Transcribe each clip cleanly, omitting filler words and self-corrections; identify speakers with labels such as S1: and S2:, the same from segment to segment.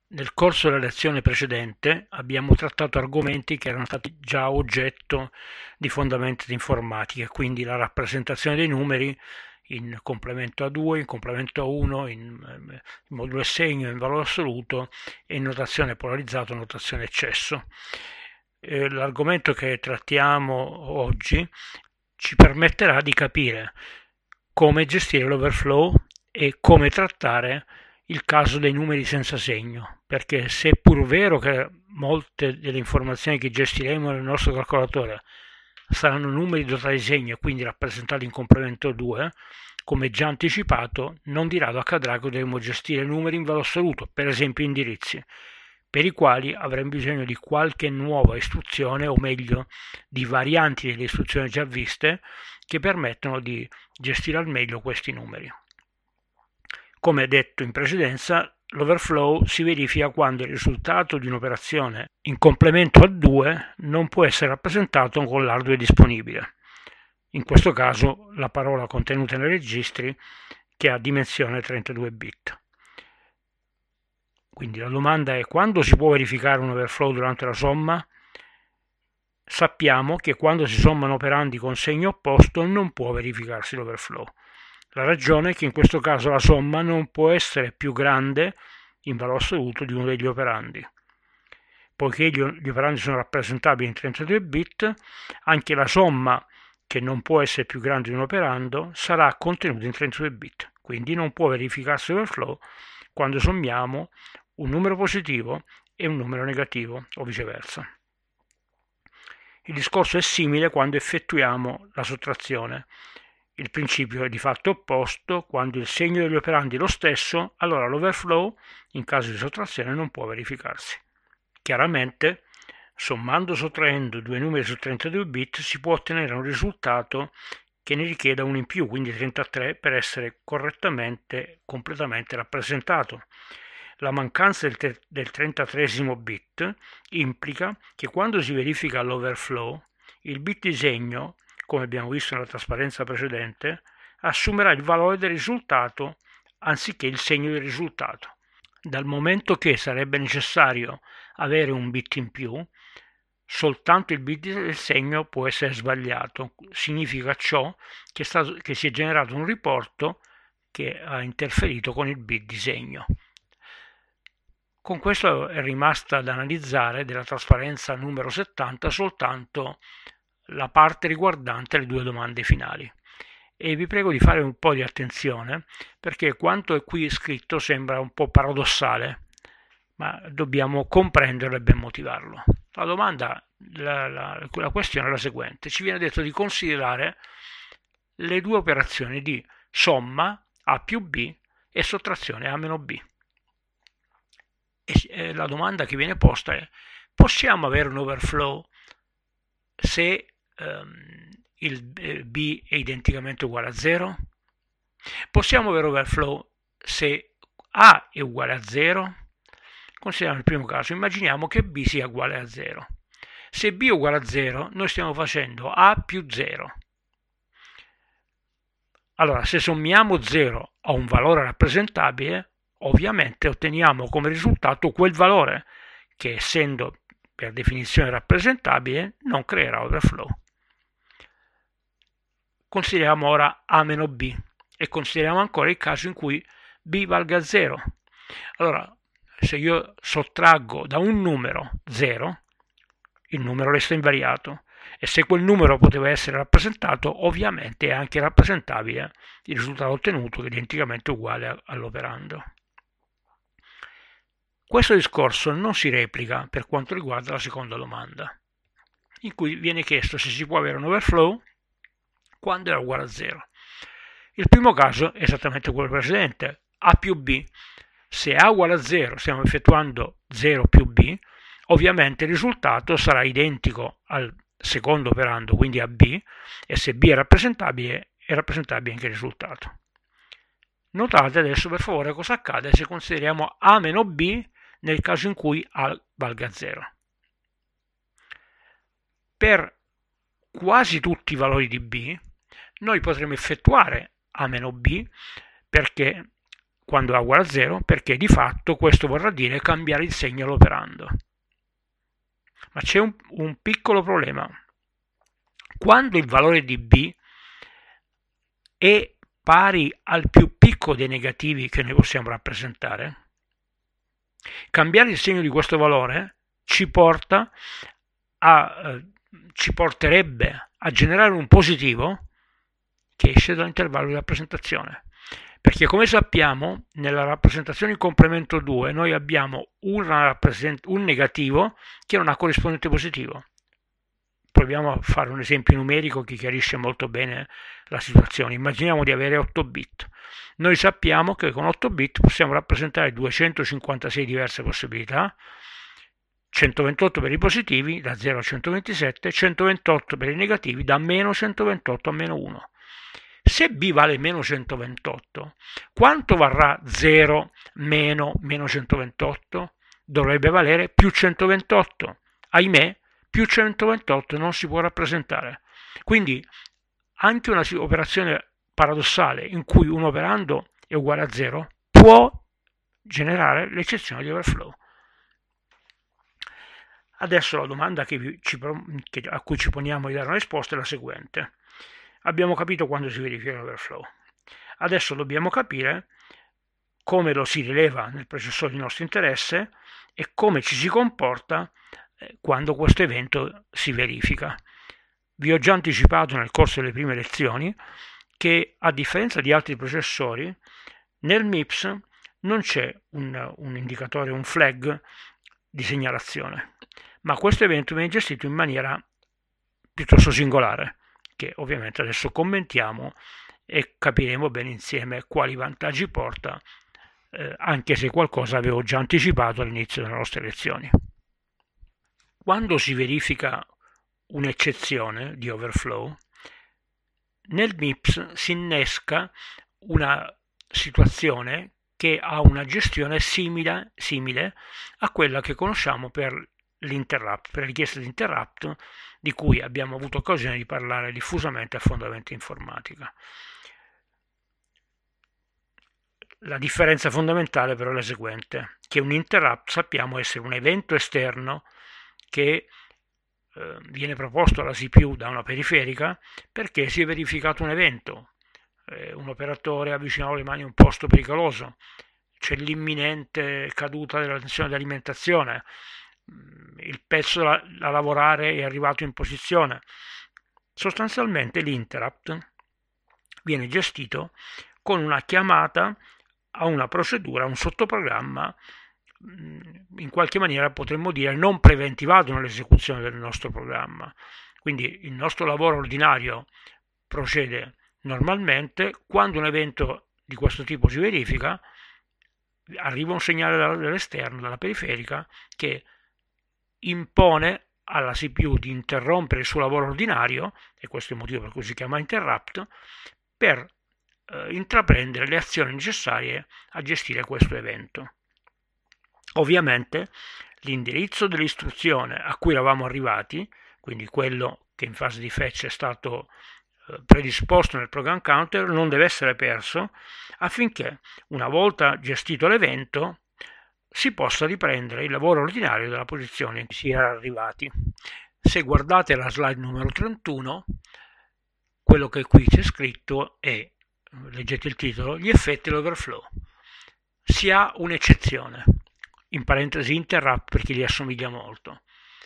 S1: Nel corso della lezione precedente abbiamo trattato argomenti che erano stati già oggetto di fondamenti di informatica, quindi la rappresentazione dei numeri in complemento a 2, in complemento a 1, in modulo e segno, in valore assoluto e in notazione polarizzata o notazione eccesso. L'argomento che trattiamo oggi ci permetterà di capire come gestire l'overflow e come trattare il caso dei numeri senza segno, perché se è pur vero che molte delle informazioni che gestiremo nel nostro calcolatore saranno numeri dotati di segno e quindi rappresentati in complemento 2, come già anticipato, non di rado accadrà che dovremo gestire numeri in valore assoluto, per esempio indirizzi, per i quali avremo bisogno di qualche nuova istruzione, o meglio, di varianti delle istruzioni già viste, che permettono di gestire al meglio questi numeri. Come detto in precedenza, l'overflow si verifica quando il risultato di un'operazione in complemento a 2 non può essere rappresentato con l'hardware disponibile. In questo caso la parola contenuta nei registri che ha dimensione 32 bit. Quindi la domanda è: quando si può verificare un overflow durante la somma? Sappiamo che quando si sommano operandi con segno opposto non può verificarsi l'overflow. La ragione è che in questo caso la somma non può essere più grande in valore assoluto di uno degli operandi. Poiché gli operandi sono rappresentabili in 32 bit, anche la somma, che non può essere più grande di un operando, sarà contenuta in 32 bit. Quindi non può verificarsi l'overflow quando sommiamo un numero positivo e un numero negativo, o viceversa. Il discorso è simile quando effettuiamo la sottrazione. Il principio è di fatto opposto: quando il segno degli operandi è lo stesso, allora l'overflow, in caso di sottrazione, non può verificarsi. Chiaramente, sommando o sottraendo due numeri su 32 bit si può ottenere un risultato che ne richieda uno in più, quindi 33, per essere correttamente, completamente rappresentato. La mancanza del 33esimo bit implica che quando si verifica l'overflow, il bit di segno, come abbiamo visto nella trasparenza precedente, assumerà il valore del risultato anziché il segno del risultato. Dal momento che sarebbe necessario avere un bit in più, soltanto il bit del segno può essere sbagliato. Significa ciò che si è generato un riporto che ha interferito con il bit di segno. Con questo è rimasta da analizzare della trasparenza numero 70 soltanto la parte riguardante le due domande finali. E vi prego di fare un po' di attenzione, perché quanto è qui scritto sembra un po' paradossale, ma dobbiamo comprenderlo e ben motivarlo. La domanda, la questione è la seguente: ci viene detto di considerare le due operazioni di somma A più B e sottrazione A meno B. E la domanda che viene posta è: possiamo avere un overflow se il B è identicamente uguale a 0? Possiamo avere overflow se A è uguale a 0? Consideriamo il primo caso: immaginiamo che B sia uguale a 0. Se B è uguale a 0, noi stiamo facendo A più 0. Allora, se sommiamo 0 a un valore rappresentabile, ovviamente otteniamo come risultato quel valore che, essendo per definizione rappresentabile, non creerà overflow. Consideriamo ora A meno B e consideriamo ancora il caso in cui B valga 0. Allora, se io sottraggo da un numero 0, il numero resta invariato, e se quel numero poteva essere rappresentato, ovviamente è anche rappresentabile il risultato ottenuto, che è identicamente uguale all'operando. Questo discorso non si replica per quanto riguarda la seconda domanda, in cui viene chiesto se si può avere un overflow quando è uguale a 0. Il primo caso è esattamente quello precedente: A più B. Se A uguale a 0 stiamo effettuando 0 più B, ovviamente il risultato sarà identico al secondo operando, quindi a B, e se B è rappresentabile anche il risultato. Notate adesso per favore cosa accade se consideriamo A meno B nel caso in cui A valga 0. Per quasi tutti i valori di B noi potremo effettuare A meno B, perché quando A uguale a 0, perché di fatto questo vorrà dire cambiare il segno all'operando. Ma c'è un piccolo problema. Quando il valore di B è pari al più piccolo dei negativi che noi possiamo rappresentare, cambiare il segno di questo valore ci porterebbe a generare un positivo che esce dall'intervallo di rappresentazione. Perché come sappiamo, nella rappresentazione in complemento 2 noi abbiamo un negativo che non ha corrispondente positivo. Proviamo a fare un esempio numerico che chiarisce molto bene la situazione. Immaginiamo di avere 8 bit. Noi sappiamo che con 8 bit possiamo rappresentare 256 diverse possibilità, 128 per i positivi da 0 a 127, 128 per i negativi da meno 128 a meno 1. Se B vale meno 128, quanto varrà 0 meno 128? Dovrebbe valere più 128. Ahimè, più 128 non si può rappresentare. Quindi anche una operazione paradossale in cui un operando è uguale a 0 può generare l'eccezione di overflow. Adesso la domanda a cui ci poniamo di dare una risposta è la seguente. Abbiamo capito quando si verifica l'overflow. Adesso dobbiamo capire come lo si rileva nel processore di nostro interesse e come ci si comporta quando questo evento si verifica. Vi ho già anticipato nel corso delle prime lezioni che, a differenza di altri processori, nel MIPS non c'è un indicatore, un flag di segnalazione, ma questo evento viene gestito in maniera piuttosto singolare, che ovviamente adesso commentiamo e capiremo bene insieme quali vantaggi porta, anche se qualcosa avevo già anticipato all'inizio delle nostre lezioni. Quando si verifica un'eccezione di overflow, nel MIPS si innesca una situazione che ha una gestione simile a quella che conosciamo per l'interrupt, per la richiesta di interrupt, di cui abbiamo avuto occasione di parlare diffusamente a Fondamenti Informatica. La differenza fondamentale però è la seguente, che un interrupt sappiamo essere un evento esterno che viene proposto alla CPU da una periferica perché si è verificato un evento, un operatore ha avvicinato le mani a un posto pericoloso, c'è l'imminente caduta della tensione di alimentazione, il pezzo da lavorare è arrivato in posizione. Sostanzialmente l'interrupt viene gestito con una chiamata a una procedura, a un sottoprogramma, in qualche maniera potremmo dire non preventivato nell'esecuzione del nostro programma. Quindi il nostro lavoro ordinario procede normalmente, quando un evento di questo tipo si verifica, arriva un segnale dall'esterno, dalla periferica, che impone alla CPU di interrompere il suo lavoro ordinario, e questo è il motivo per cui si chiama interrupt, per intraprendere le azioni necessarie a gestire questo evento. Ovviamente l'indirizzo dell'istruzione a cui eravamo arrivati, quindi quello che in fase di fetch è stato predisposto nel program counter, non deve essere perso affinché, una volta gestito l'evento, si possa riprendere il lavoro ordinario della posizione in cui si era arrivati. Se guardate la slide numero 31, quello che qui c'è scritto è, leggete il titolo, gli effetti dell'overflow. Si ha un'eccezione, in parentesi interrupt per chi li assomiglia molto.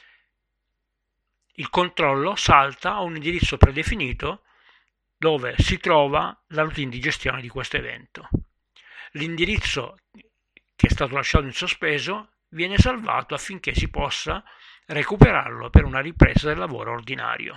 S1: Il controllo salta a un indirizzo predefinito dove si trova la routine di gestione di questo evento. L'indirizzo che è stato lasciato in sospeso viene salvato affinché si possa recuperarlo per una ripresa del lavoro ordinario.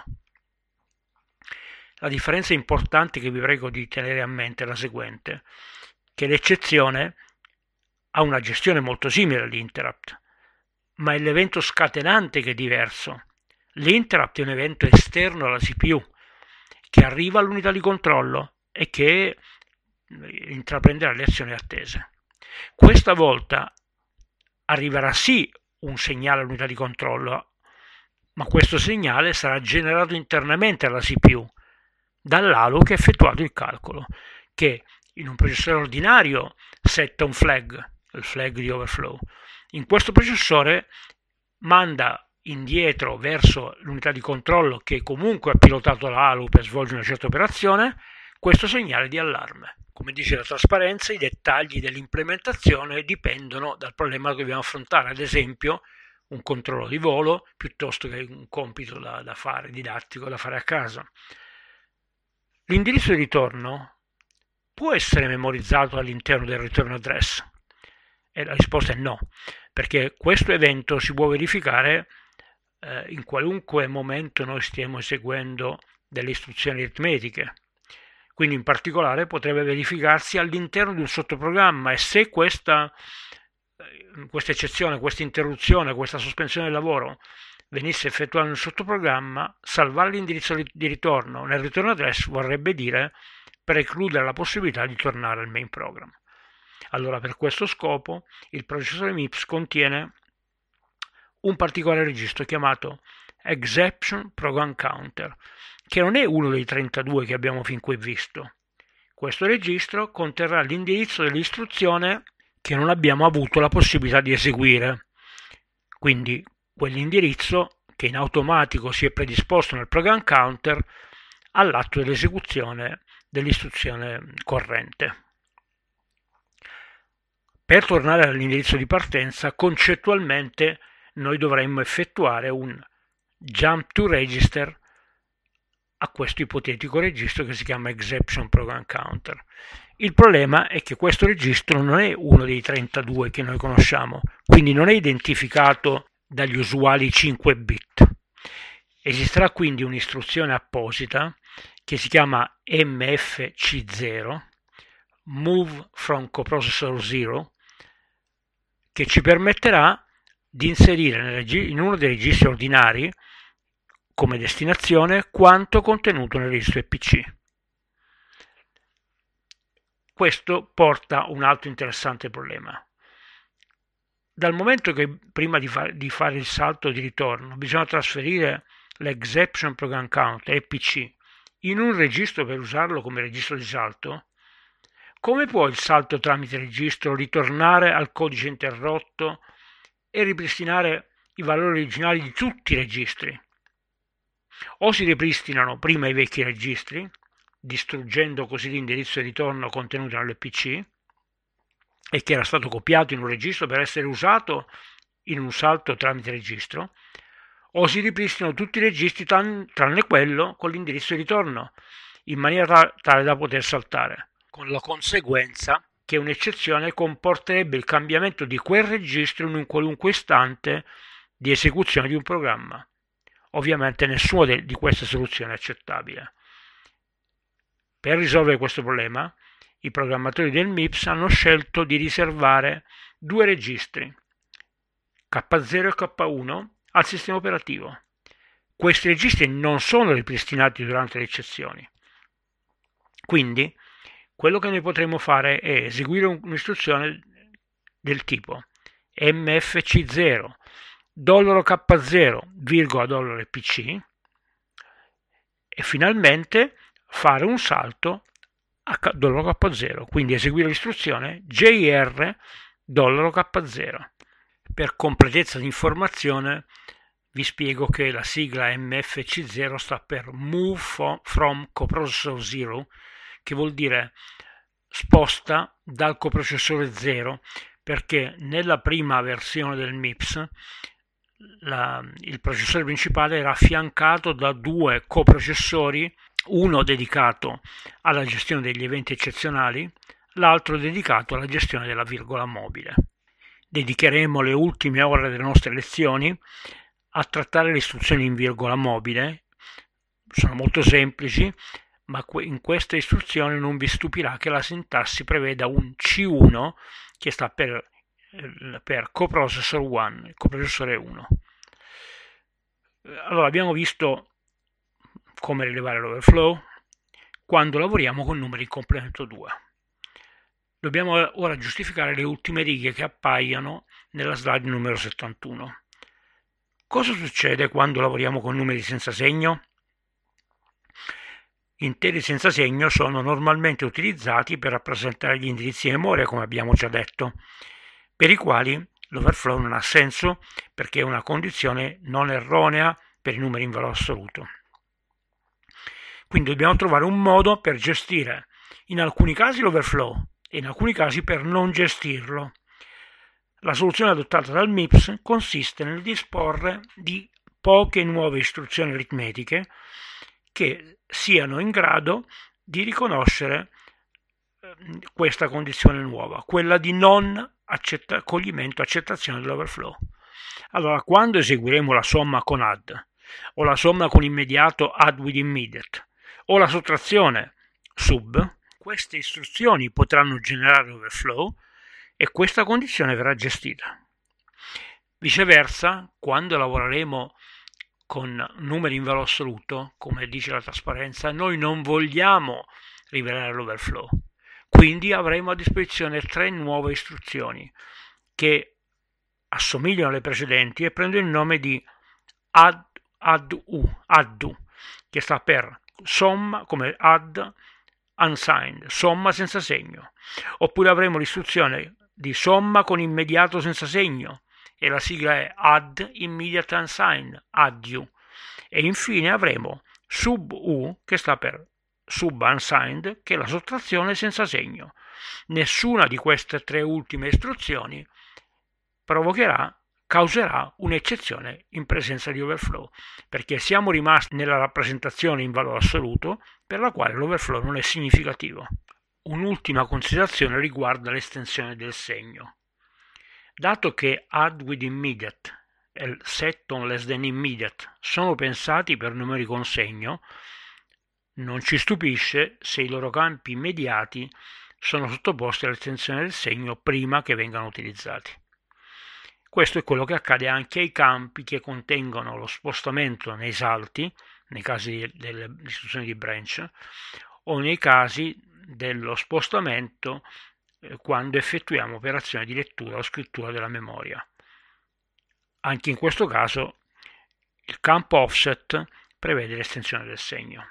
S1: La differenza importante che vi prego di tenere a mente è la seguente, che l'eccezione ha una gestione molto simile all'interrupt, ma è l'evento scatenante che è diverso. L'interrupt è un evento esterno alla CPU, che arriva all'unità di controllo e che intraprenderà le azioni attese. Questa volta arriverà sì un segnale all'unità di controllo, ma questo segnale sarà generato internamente alla CPU dall'ALU che ha effettuato il calcolo, che In un processore ordinario setta un flag, il flag di overflow. In questo processore manda indietro verso l'unità di controllo che comunque ha pilotato la ALU per svolgere una certa operazione questo segnale di allarme. Come dice la trasparenza, i dettagli dell'implementazione dipendono dal problema che dobbiamo affrontare, ad esempio un controllo di volo piuttosto che un compito da fare, didattico da fare a casa. L'indirizzo di ritorno può essere memorizzato all'interno del return address? E la risposta è no, perché questo evento si può verificare in qualunque momento noi stiamo eseguendo delle istruzioni aritmetiche. Quindi in particolare potrebbe verificarsi all'interno di un sottoprogramma e se questa eccezione, questa interruzione, questa sospensione del lavoro venisse effettuata nel sottoprogramma, salvare l'indirizzo di ritorno nel return address vorrebbe dire precludere la possibilità di tornare al main program. Allora per questo scopo il processore MIPS contiene un particolare registro chiamato Exception Program Counter, che non è uno dei 32 che abbiamo fin qui visto. Questo registro conterrà l'indirizzo dell'istruzione che non abbiamo avuto la possibilità di eseguire, quindi quell'indirizzo che in automatico si è predisposto nel program counter all'atto dell'esecuzione dell'istruzione corrente. Per tornare all'indirizzo di partenza, concettualmente noi dovremmo effettuare un jump to register a questo ipotetico registro che si chiama Exception Program Counter. Il problema è che questo registro non è uno dei 32 che noi conosciamo, quindi non è identificato dagli usuali 5 bit. Esisterà quindi un'istruzione apposita che si chiama MFC0, Move from Coprocessor 0, che ci permetterà di inserire in uno dei registri ordinari come destinazione quanto contenuto nel registro EPC. Questo porta a un altro interessante problema. Dal momento che prima di fare il salto di ritorno bisogna trasferire l'exception program count EPC in un registro per usarlo come registro di salto, come può il salto tramite registro ritornare al codice interrotto e ripristinare i valori originali di tutti i registri? O si ripristinano prima i vecchi registri, distruggendo così l'indirizzo di ritorno contenuto nell'EPC e che era stato copiato in un registro per essere usato in un salto tramite registro, o si ripristinano tutti i registri tranne quello con l'indirizzo di ritorno, in maniera tale da poter saltare, con la conseguenza che un'eccezione comporterebbe il cambiamento di quel registro in un qualunque istante di esecuzione di un programma. Ovviamente nessuna di queste soluzioni è accettabile. Per risolvere questo problema, i programmatori del MIPS hanno scelto di riservare due registri, K0 e K1, al sistema operativo. Questi registri non sono ripristinati durante le eccezioni. Quindi, quello che noi potremmo fare è eseguire un'istruzione del tipo mfc0 $K0, $PC e finalmente fare un salto a $K0, quindi eseguire l'istruzione JR $K0. Per completezza di informazione vi spiego che la sigla MFC0 sta per Move from Coprocessor 0, che vuol dire sposta dal coprocessore 0, perché nella prima versione del MIPS il processore principale era affiancato da due coprocessori, uno dedicato alla gestione degli eventi eccezionali, l'altro dedicato alla gestione della virgola mobile. Dedicheremo le ultime ore delle nostre lezioni a trattare le istruzioni in virgola mobile. Sono molto semplici, ma in questa istruzione non vi stupirà che la sintassi preveda un C1 che sta per coprocessor 1, coprocessore 1. Allora abbiamo visto come rilevare l'overflow quando lavoriamo con numeri in complemento 2. Dobbiamo ora giustificare le ultime righe che appaiono nella slide numero 71. Cosa succede quando lavoriamo con numeri senza segno? Interi senza segno sono normalmente utilizzati per rappresentare gli indirizzi di memoria, come abbiamo già detto, per i quali l'overflow non ha senso perché è una condizione non erronea per i numeri in valore assoluto. Quindi dobbiamo trovare un modo per gestire in alcuni casi l'overflow e in alcuni casi per non gestirlo. La soluzione adottata dal MIPS consiste nel disporre di poche nuove istruzioni aritmetiche che siano in grado di riconoscere questa condizione nuova, quella di non accoglimento, accettazione dell'overflow. Allora, quando eseguiremo la somma con add, o la somma con immediato add with immediate, o la sottrazione sub, queste istruzioni potranno generare overflow e questa condizione verrà gestita. Viceversa, quando lavoreremo con numeri in valore assoluto, come dice la trasparenza, noi non vogliamo rivelare l'overflow. Quindi avremo a disposizione 3 nuove istruzioni che assomigliano alle precedenti e prendono il nome di addu, che sta per somma come add unsigned, somma senza segno. Oppure avremo l'istruzione di somma con immediato senza segno e la sigla è add immediate unsigned, addu. E infine avremo sub u, che sta per sub unsigned, che è la sottrazione senza segno. Nessuna di queste 3 ultime istruzioni causerà un'eccezione in presenza di overflow, perché siamo rimasti nella rappresentazione in valore assoluto per la quale l'overflow non è significativo. Un'ultima considerazione riguarda l'estensione del segno. Dato che add with immediate e set on less than immediate sono pensati per numeri con segno, non ci stupisce se i loro campi immediati sono sottoposti all'estensione del segno prima che vengano utilizzati. Questo è quello che accade anche ai campi che contengono lo spostamento nei salti, nei casi delle istruzioni di branch, o nei casi dello spostamento quando effettuiamo operazioni di lettura o scrittura della memoria. Anche in questo caso il campo offset prevede l'estensione del segno.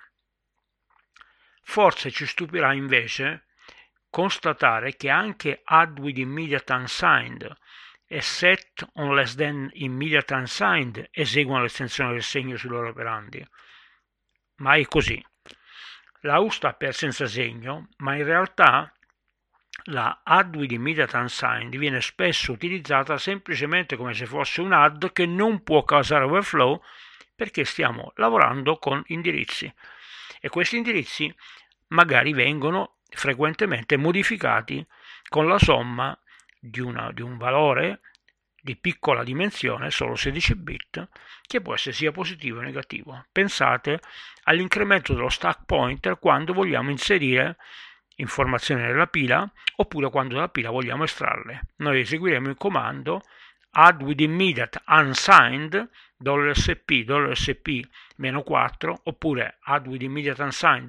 S1: Forse ci stupirà invece constatare che anche add with immediate unsigned e set on less than immediate unsigned eseguono l'estensione del segno sui loro operandi. Ma è così. La U sta per senza segno, ma in realtà la add with immediate unsigned viene spesso utilizzata semplicemente come se fosse un add che non può causare overflow perché stiamo lavorando con indirizzi e questi indirizzi magari vengono frequentemente modificati con la somma di un valore di piccola dimensione, solo 16 bit, che può essere sia positivo che negativo. Pensate all'incremento dello stack pointer quando vogliamo inserire informazioni nella pila oppure quando dalla pila vogliamo estrarle. Noi eseguiremo il comando add with immediate unsigned $sp $-4 oppure add with immediate unsigned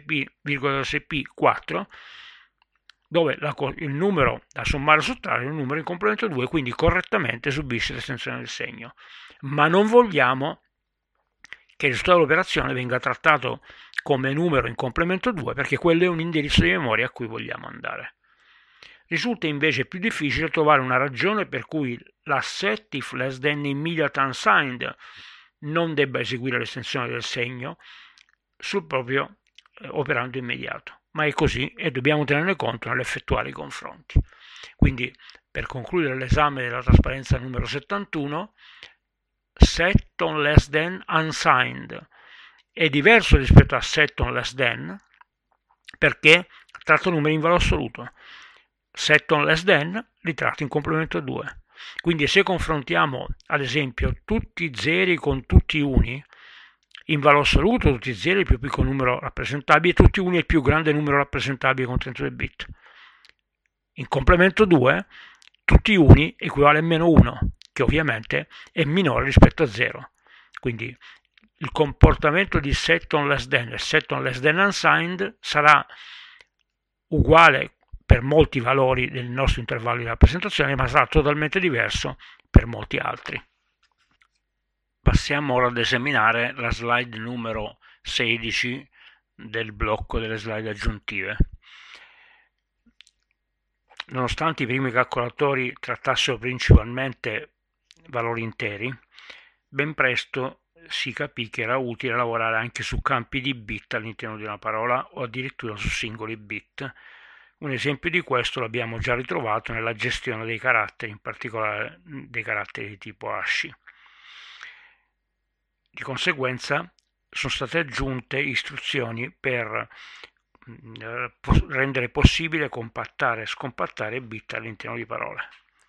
S1: $sp 4, dove il numero da sommare o sottrarre è un numero in complemento 2, quindi correttamente subisce l'estensione del segno. Ma non vogliamo che il risultato dell'operazione venga trattato come numero in complemento 2 perché quello è un indirizzo di memoria a cui vogliamo andare. Risulta invece più difficile trovare una ragione per cui la set if less than immediate unsigned non debba eseguire l'estensione del segno sul proprio operando immediato, ma è così e dobbiamo tenerne conto nell'effettuare i confronti. Quindi, per concludere l'esame della trasparenza numero 71, set on less than unsigned è diverso rispetto a set on less than perché tratta numeri in valore assoluto. Set on less than li tratta in complemento 2. Quindi se confrontiamo ad esempio tutti i zeri con tutti i uni, in valore assoluto tutti i zeri è il più piccolo numero rappresentabile e tutti i uni è il più grande numero rappresentabile con 32 bit. In complemento 2 tutti i uni equivale a meno 1, che ovviamente è minore rispetto a 0. Quindi il comportamento di set on less than e set on less than unsigned sarà uguale per molti valori del nostro intervallo di rappresentazione, ma sarà totalmente diverso per molti altri. Passiamo ora ad esaminare la slide numero 16 del blocco delle slide aggiuntive. Nonostante i primi calcolatori trattassero principalmente valori interi, ben presto si capì che era utile lavorare anche su campi di bit all'interno di una parola o addirittura su singoli bit. Un esempio di questo l'abbiamo già ritrovato nella gestione dei caratteri, in particolare dei caratteri di tipo ASCII. Di conseguenza sono state aggiunte istruzioni per rendere possibile compattare e scompattare bit all'interno di parole.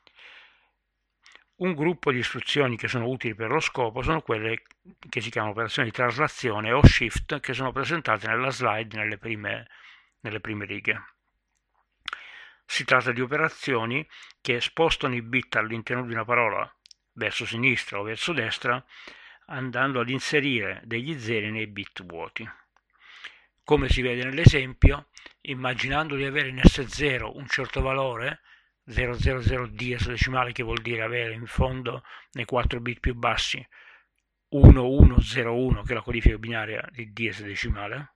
S1: Un gruppo di istruzioni che sono utili per lo scopo sono quelle che si chiamano operazioni di traslazione o shift, che sono presentate nella slide nelle prime righe. Si tratta di operazioni che spostano i bit all'interno di una parola verso sinistra o verso destra, andando ad inserire degli zeri nei bit vuoti. Come si vede nell'esempio, immaginando di avere in S0 un certo valore, 000D esadecimale, che vuol dire avere in fondo nei 4 bit più bassi 1101, che è la codifica binaria di D esadecimale,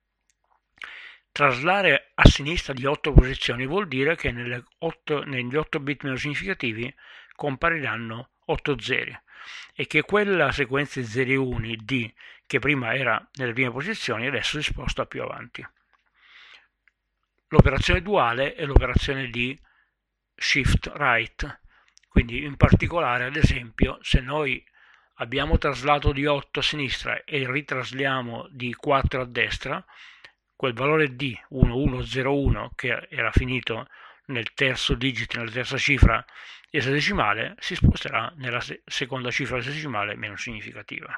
S1: traslare a sinistra di 8 posizioni vuol dire che negli 8 bit meno significativi compariranno 8 zeri e che quella sequenza di zeri uni D che prima era nelle prime posizioni adesso si sposta più avanti. L'operazione duale è l'operazione di shift right, quindi in particolare, ad esempio, se noi abbiamo traslato di 8 a sinistra e ritrasliamo di 4 a destra, quel valore D 1101 che era finito nel terzo digito, nella terza cifra esadecimale, si sposterà nella seconda cifra esadecimale meno significativa.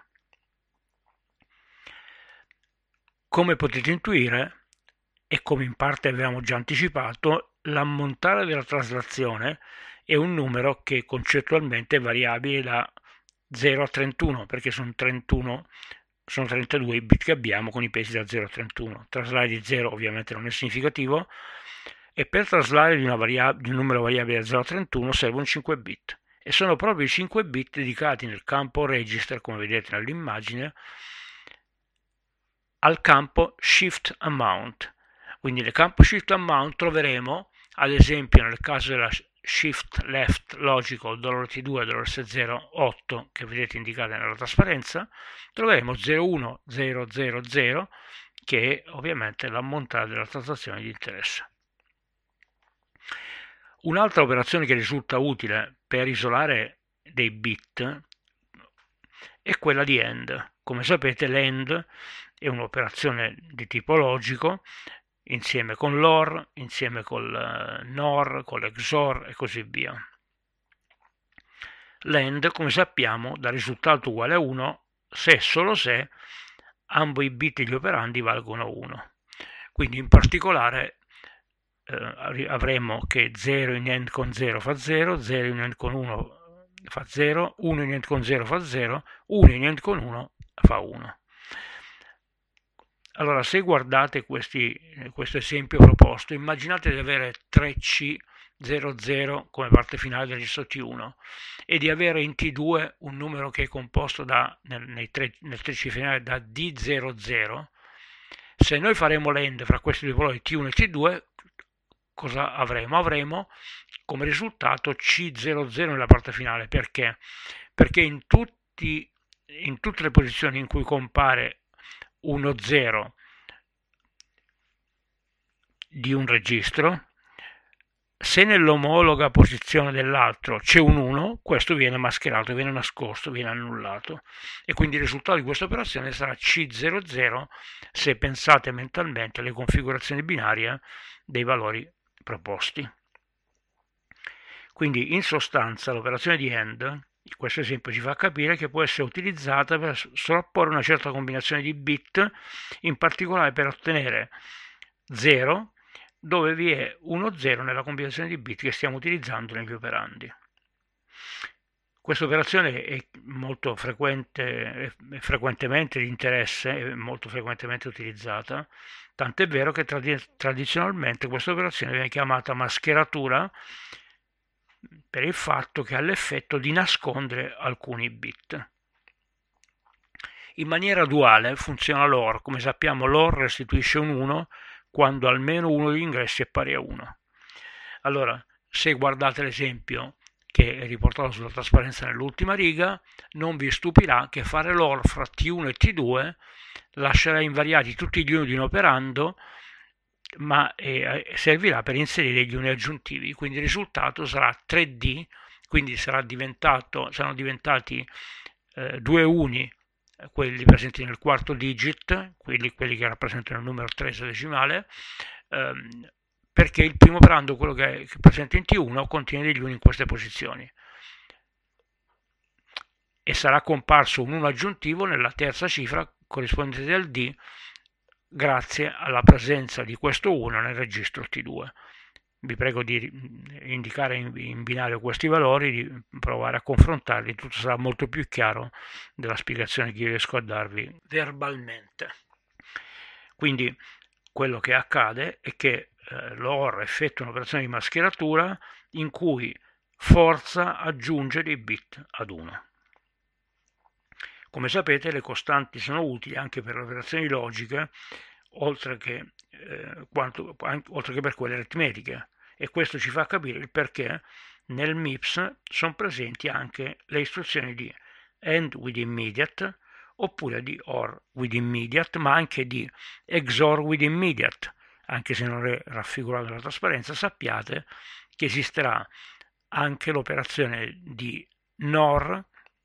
S1: Come potete intuire, e come in parte avevamo già anticipato, l'ammontare della traslazione è un numero che concettualmente è variabile da 0 a 31, perché sono 32 i bit che abbiamo con i pesi da 0 a 31. Traslare di 0 ovviamente non è significativo, e per traslare di un numero variabile da 0 a 31 servono 5 bit, e sono proprio i 5 bit dedicati nel campo register, come vedete nell'immagine, al campo shift amount. Quindi nel campo shift amount troveremo, ad esempio nel caso della shift left logical $t2 $s0 8 che vedete indicate nella trasparenza, troveremo 01000, che è ovviamente l'ammontare della transazione di interesse. Un'altra operazione che risulta utile per isolare dei bit è quella di AND. Come sapete, l'AND è un'operazione di tipo logico, insieme con l'OR, insieme col NOR, con l'XOR e così via. L'AND, come sappiamo, dà risultato uguale a 1 se e solo se ambo i bit degli operandi valgono 1. Quindi in particolare avremo che 0 in AND con 0 fa 0, 0 in AND con 1 fa 0, 1 in AND con 0 fa 0, 1 in AND con 1 fa 1. Allora, se guardate questo esempio proposto, immaginate di avere 3C00 come parte finale del registro T1 e di avere in T2 un numero che è composto nel 3C finale da D00. Se noi faremo l'AND fra questi due valori T1 e T2, cosa avremo? Avremo come risultato C00 nella parte finale. Perché? Perché in tutte le posizioni in cui compare 1 0 di un registro, se nell'omologa posizione dell'altro c'è un 1, questo viene mascherato, viene nascosto, viene annullato, e quindi il risultato di questa operazione sarà C00 se pensate mentalmente alle configurazioni binarie dei valori proposti. Quindi in sostanza l'operazione di AND, questo esempio ci fa capire che può essere utilizzata per sovrapporre una certa combinazione di bit, in particolare per ottenere 0 dove vi è 1 0 nella combinazione di bit che stiamo utilizzando negli operandi. Questa operazione è molto frequente, è frequentemente di interesse, è molto frequentemente utilizzata, tant'è vero che tradizionalmente questa operazione viene chiamata mascheratura per il fatto che ha l'effetto di nascondere alcuni bit. In maniera duale funziona l'OR. Come sappiamo, l'OR restituisce un 1 quando almeno uno degli ingressi è pari a 1. Allora, se guardate l'esempio che è riportato sulla trasparenza nell'ultima riga, non vi stupirà che fare l'OR fra T1 e T2 lascerà invariati tutti gli uni di un operando, ma servirà per inserire gli uni aggiuntivi. Quindi il risultato sarà 3D, quindi saranno diventati due uni, quelli presenti nel quarto digit, quelli che rappresentano il numero 3 esadecimale, perché il primo operando, quello che è presente in T1, contiene degli uni in queste posizioni. E sarà comparso un 1 aggiuntivo nella terza cifra corrispondente al D grazie alla presenza di questo 1 nel registro T2. Vi prego di indicare in binario questi valori, di provare a confrontarli, tutto sarà molto più chiaro della spiegazione che io riesco a darvi verbalmente. Quindi quello che accade è che l'OR effettua un'operazione di mascheratura in cui forza aggiunge dei bit ad 1. Come sapete, le costanti sono utili anche per le operazioni logiche, oltre che per quelle aritmetiche, e questo ci fa capire il perché nel MIPS sono presenti anche le istruzioni di AND with immediate, oppure di OR with immediate, ma anche di XOR with immediate. Anche se non è raffigurato nella trasparenza, sappiate che esisterà anche l'operazione di NOR,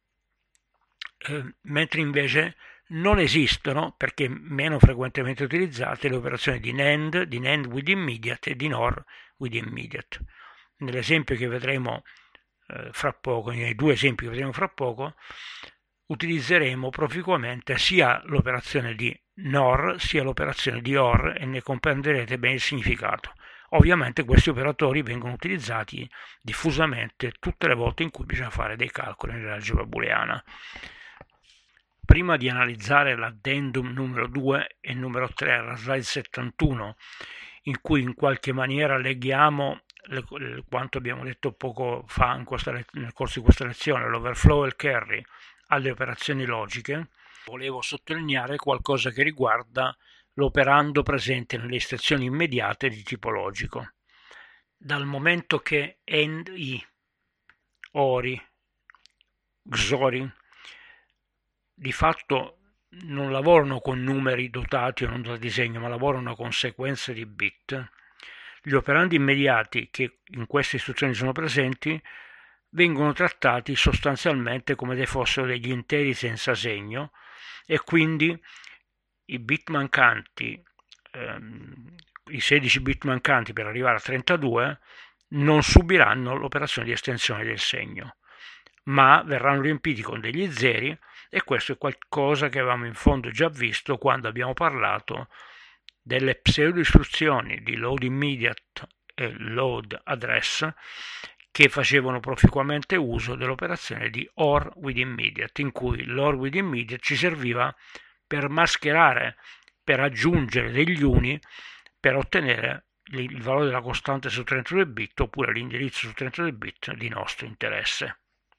S1: mentre invece non esistono, perché meno frequentemente utilizzate, le operazioni di NAND with immediate e di NOR with immediate. Nell'esempio che vedremo fra poco, nei due esempi che vedremo fra poco, utilizzeremo proficuamente sia l'operazione di NOR sia l'operazione di OR e ne comprenderete bene il significato. Ovviamente questi operatori vengono utilizzati diffusamente tutte le volte in cui bisogna fare dei calcoli nell'algebra booleana. Prima di analizzare l'addendum numero 2 e numero 3 alla slide 71, in cui in qualche maniera leghiamo quanto abbiamo detto poco fa nel corso di questa lezione, l'overflow e il carry, alle operazioni logiche, volevo sottolineare qualcosa che riguarda l'operando presente nelle istruzioni immediate di tipo logico. Dal momento che AND, ORI, XORI di fatto non lavorano con numeri dotati o non da disegno, ma lavorano con sequenze di bit, gli operandi immediati che in queste istruzioni sono presenti vengono trattati sostanzialmente come se fossero degli interi senza segno, e quindi i bit mancanti, i 16 bit mancanti per arrivare a 32, non subiranno l'operazione di estensione del segno, ma verranno riempiti con degli zeri, e questo è qualcosa che avevamo in fondo già visto quando abbiamo parlato delle pseudo istruzioni di load immediate e load address, che facevano proficuamente uso dell'operazione di OR with immediate, in cui l'OR with immediate ci serviva per mascherare, per aggiungere degli uni, per ottenere il valore della costante su 32 bit oppure l'indirizzo su 32 bit di nostro interesse.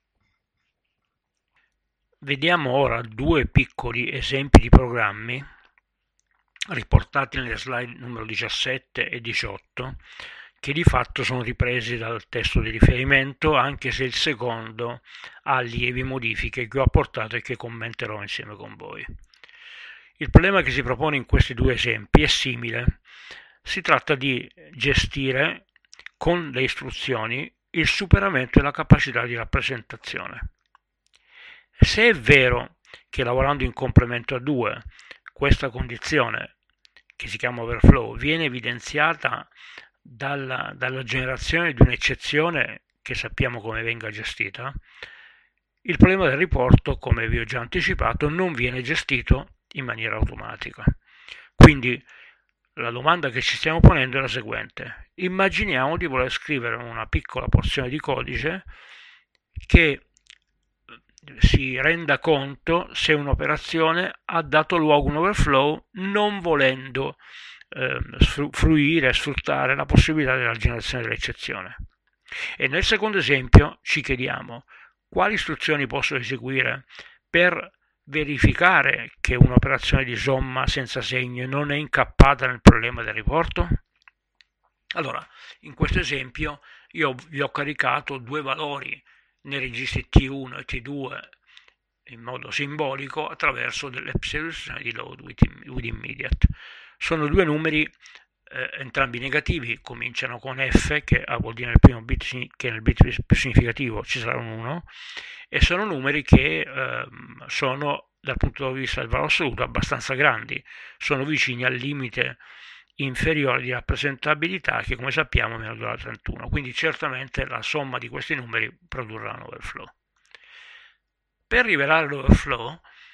S1: Vediamo ora due piccoli esempi di programmi riportati nelle slide numero 17 e 18, che di fatto sono ripresi dal testo di riferimento, anche se il secondo ha lievi modifiche che ho apportato e che commenterò insieme con voi. Il problema che si propone in questi due esempi è simile. Si tratta di gestire con le istruzioni il superamento della capacità di rappresentazione. Se è vero che lavorando in complemento a 2 questa condizione, che si chiama overflow, viene evidenziata dalla generazione di un'eccezione che sappiamo come venga gestita, il problema del riporto, come vi ho già anticipato, non viene gestito in maniera automatica. Quindi la domanda che ci stiamo ponendo è la seguente: immaginiamo di voler scrivere una piccola porzione di codice che si renda conto se un'operazione ha dato luogo a un overflow, non volendo fruire e sfruttare la possibilità della generazione dell'eccezione. E nel secondo esempio ci chiediamo quali istruzioni posso eseguire per verificare che un'operazione di somma senza segno non è incappata nel problema del riporto? Allora, in questo esempio io vi ho caricato due valori nei registri T1 e T2 in modo simbolico attraverso delle istruzioni di load with immediate. Sono due numeri entrambi negativi, cominciano con F, che vuol dire nel primo bit che nel bit più significativo ci sarà un 1, e sono numeri che sono dal punto di vista del valore assoluto abbastanza grandi, sono vicini al limite inferiore di rappresentabilità che come sappiamo è meno 2,31, quindi certamente la somma di questi numeri produrrà un overflow. Per rivelare l'overflow,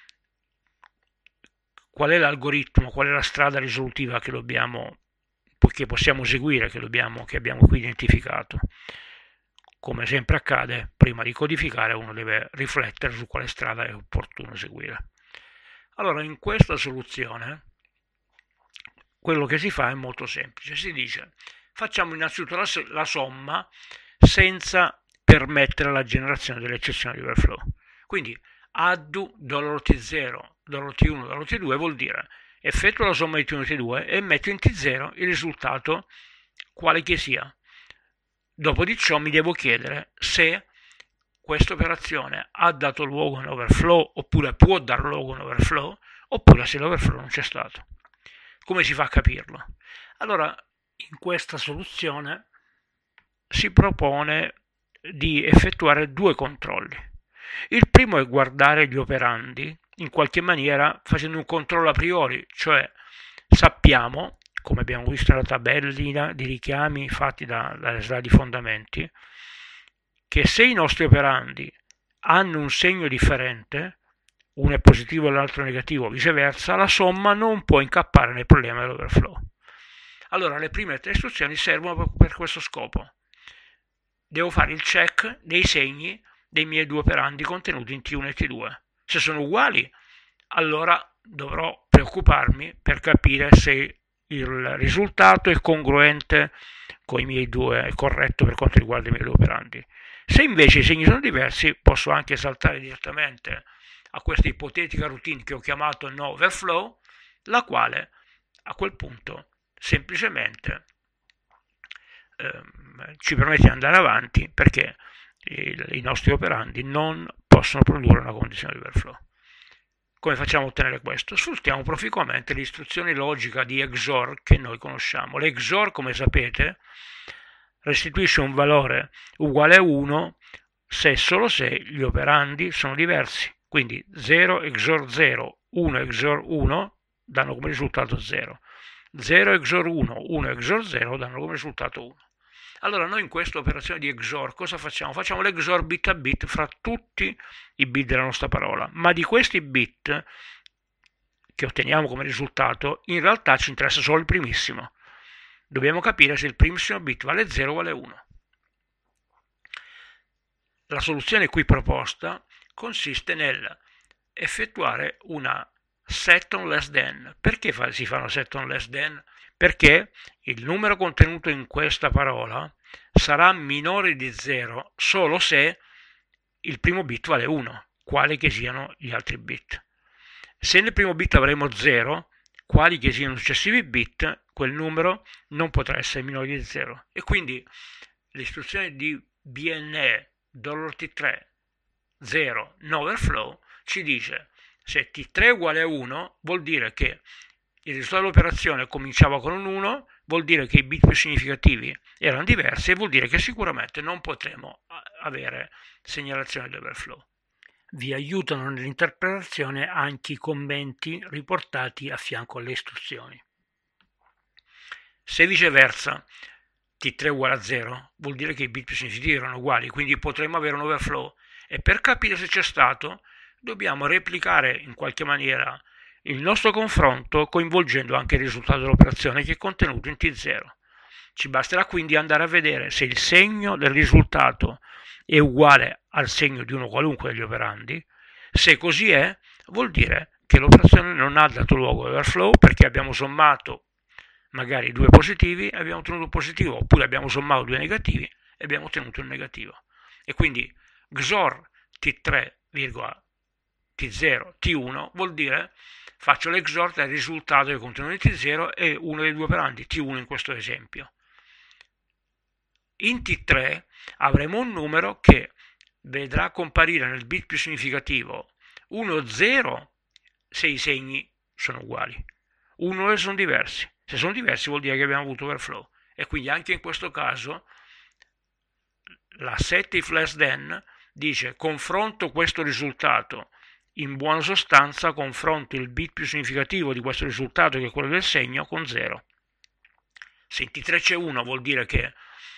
S1: qual è l'algoritmo, qual è la strada risolutiva che possiamo seguire, che abbiamo qui identificato? Come sempre accade, prima di codificare uno deve riflettere su quale strada è opportuno seguire. Allora, in questa soluzione, quello che si fa è molto semplice. Si dice, facciamo innanzitutto la somma senza permettere la generazione delle eccezioni di overflow. Quindi addo $t0, $t1, $t2 vuol dire effettuo la somma di T1 e T2 e metto in T0 il risultato quale che sia. Dopo di ciò mi devo chiedere se questa operazione ha dato luogo a un overflow oppure può dar luogo a un overflow oppure se l'overflow non c'è stato. Come si fa a capirlo? Allora, in questa soluzione si propone di effettuare due controlli. Il primo è guardare gli operandi in qualche maniera facendo un controllo a priori, cioè sappiamo, come abbiamo visto nella tabellina di richiami fatti dalle slide di fondamenti, che se i nostri operandi hanno un segno differente, uno è positivo e l'altro è negativo, viceversa, la somma non può incappare nel problema dell'overflow. Allora le prime tre istruzioni servono per questo scopo. Devo fare il check dei segni dei miei due operandi contenuti in T1 e T2. Se sono uguali, allora dovrò preoccuparmi per capire se il risultato è congruente con i miei due, è corretto per quanto riguarda i miei due operandi. Se invece i segni sono diversi, posso anche saltare direttamente a questa ipotetica routine che ho chiamato no overflow, la quale a quel punto semplicemente ci permette di andare avanti perché i nostri operandi non possono produrre una condizione di overflow. Come facciamo a ottenere questo? Sfruttiamo proficuamente l'istruzione logica di XOR che noi conosciamo. L'XOR, come sapete, restituisce un valore uguale a 1 se e solo se gli operandi sono diversi. Quindi 0 XOR 0, 1 XOR 1 danno come risultato 0. 0 XOR 1, 1 XOR 0 danno come risultato 1. Allora noi in questa operazione di XOR cosa facciamo? Facciamo l'XOR bit a bit fra tutti i bit della nostra parola, ma di questi bit che otteniamo come risultato in realtà ci interessa solo il primissimo. Dobbiamo capire se il primissimo bit vale 0 o vale 1. La soluzione qui proposta consiste nel effettuare una set on less than. Perché si fa una set on less than? Perché il numero contenuto in questa parola sarà minore di 0 solo se il primo bit vale 1, quali che siano gli altri bit. Se nel primo bit avremo 0, quali che siano i successivi bit, quel numero non potrà essere minore di 0. E quindi l'istruzione di BNE $t3 0 no overflow ci dice se t3 è uguale a 1 vuol dire che il risultato dell'operazione cominciava con un 1, vuol dire che i bit più significativi erano diversi e vuol dire che sicuramente non potremo avere segnalazione di overflow. Vi aiutano nell'interpretazione anche i commenti riportati a fianco alle istruzioni. Se viceversa t3 è uguale a 0 vuol dire che i bit più significativi erano uguali, quindi potremmo avere un overflow e per capire se c'è stato dobbiamo replicare in qualche maniera il nostro confronto coinvolgendo anche il risultato dell'operazione che è contenuto in T0. Ci basterà quindi andare a vedere se il segno del risultato è uguale al segno di uno qualunque degli operandi. Se così è, vuol dire che l'operazione non ha dato luogo a overflow perché abbiamo sommato magari due positivi e abbiamo ottenuto un positivo, oppure abbiamo sommato due negativi e abbiamo ottenuto un negativo. E quindi XOR T3, T0, T1 vuol dire faccio l'XOR del risultato che contiene in T0 e uno dei due operandi, T1 in questo esempio. In T3 avremo un numero che vedrà comparire nel bit più significativo 1, 0 se i segni sono uguali, 1 e sono diversi. Se sono diversi vuol dire che abbiamo avuto overflow, e quindi anche in questo caso la set if less than dice confronto questo risultato, in buona sostanza confronto il bit più significativo di questo risultato, che è quello del segno, con 0. Se in T3 c'è 1 vuol dire che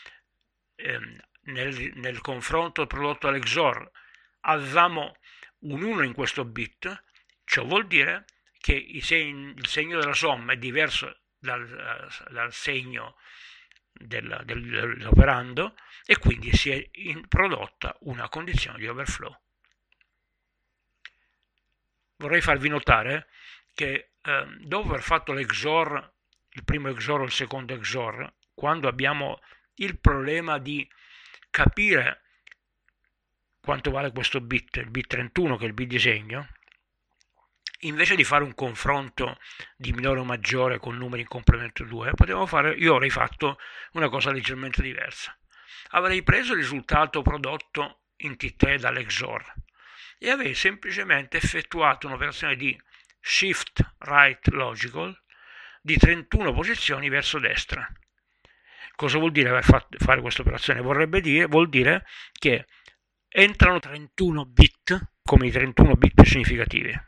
S1: nel confronto prodotto all'XOR avevamo un 1 in questo bit, ciò vuol dire che il segno della somma è diverso dal segno dell'operando, e quindi si è prodotta una condizione di overflow. Vorrei farvi notare che dopo aver fatto l'XOR, il primo XOR o il secondo XOR, quando abbiamo il problema di capire quanto vale questo bit, il bit 31 che è il bit di segno, invece di fare un confronto di minore o maggiore con numeri in complemento 2, io avrei fatto una cosa leggermente diversa. Avrei preso il risultato prodotto in T3 dall'XOR e avrei semplicemente effettuato un'operazione di shift right logical di 31 posizioni verso destra. Cosa vuol dire fare questa operazione? Vuol dire che entrano 31 bit come i 31 bit più significativi.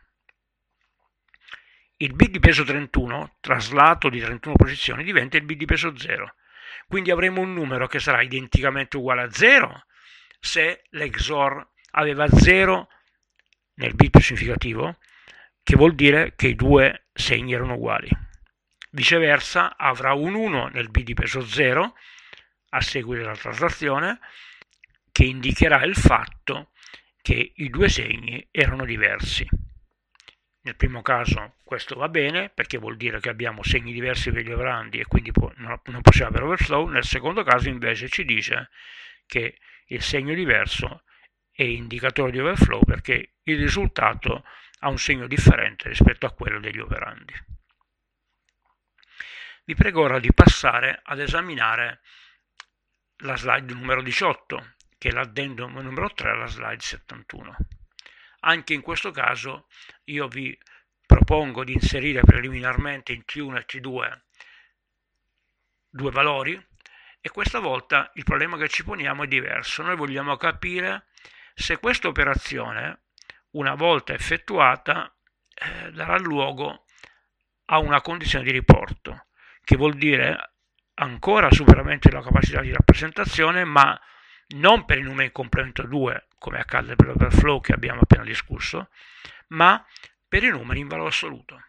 S1: Il bit di peso 31, traslato di 31 posizioni, diventa il bit di peso 0. Quindi avremo un numero che sarà identicamente uguale a 0 se l'XOR aveva 0 nel bit più significativo, che vuol dire che i due segni erano uguali. Viceversa avrà un 1 nel bit di peso 0 a seguito della traslazione, che indicherà il fatto che i due segni erano diversi. Nel primo caso questo va bene perché vuol dire che abbiamo segni diversi per gli operandi e quindi non possiamo avere overflow. Nel secondo caso invece ci dice che il segno diverso è indicatore di overflow perché il risultato ha un segno differente rispetto a quello degli operandi. Vi prego ora di passare ad esaminare la slide numero 18, che è l'addendum numero 3 alla slide 71. Anche in questo caso io vi propongo di inserire preliminarmente in T1 e T2 due valori, e questa volta il problema che ci poniamo è diverso. Noi vogliamo capire se questa operazione, una volta effettuata, darà luogo a una condizione di riporto, che vuol dire ancora superamento della capacità di rappresentazione, ma non per i numeri in complemento 2, come accade per l'overflow che abbiamo appena discusso, ma per i numeri in valore assoluto.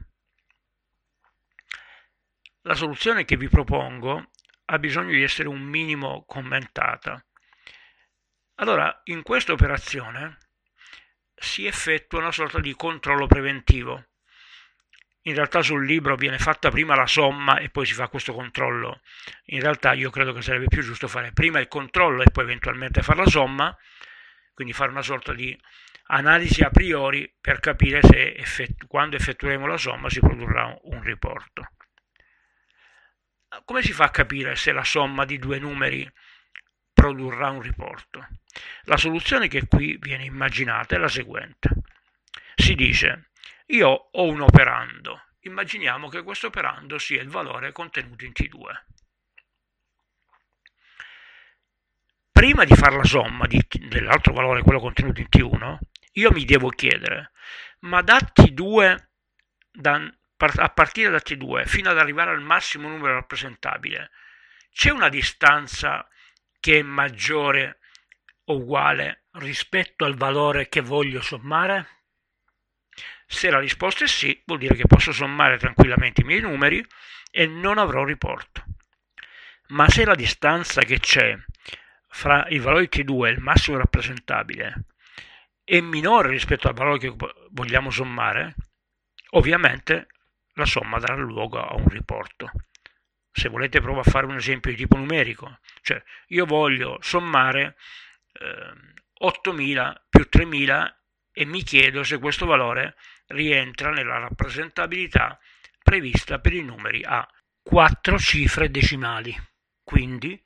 S1: La soluzione che vi propongo ha bisogno di essere un minimo commentata. Allora, in questa operazione si effettua una sorta di controllo preventivo. In realtà sul libro viene fatta prima la somma e poi si fa questo controllo. In realtà io credo che sarebbe più giusto fare prima il controllo e poi eventualmente fare la somma, quindi fare una sorta di analisi a priori per capire se quando effettueremo la somma si produrrà un riporto. Come si fa a capire se la somma di due numeri produrrà un riporto? La soluzione che qui viene immaginata è la seguente. Si dice: io ho un operando, immaginiamo che questo operando sia il valore contenuto in T2. Prima di fare la somma dell'altro valore, quello contenuto in T1, io mi devo chiedere, ma da T2, a partire da T2 fino ad arrivare al massimo numero rappresentabile, c'è una distanza che è maggiore o uguale rispetto al valore che voglio sommare? Se la risposta è sì, vuol dire che posso sommare tranquillamente i miei numeri e non avrò riporto. Ma se la distanza che c'è fra il valore T2 e il massimo rappresentabile è minore rispetto al valore che vogliamo sommare, ovviamente la somma darà luogo a un riporto. Se volete provo a fare un esempio di tipo numerico, cioè io voglio sommare 8.000 più 3.000 e mi chiedo se questo valore rientra nella rappresentabilità prevista per i numeri a 4 cifre decimali, quindi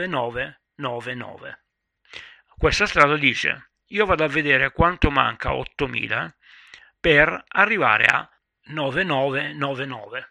S1: 9999. Questa strada dice: io vado a vedere quanto manca a 8000 per arrivare a 9999.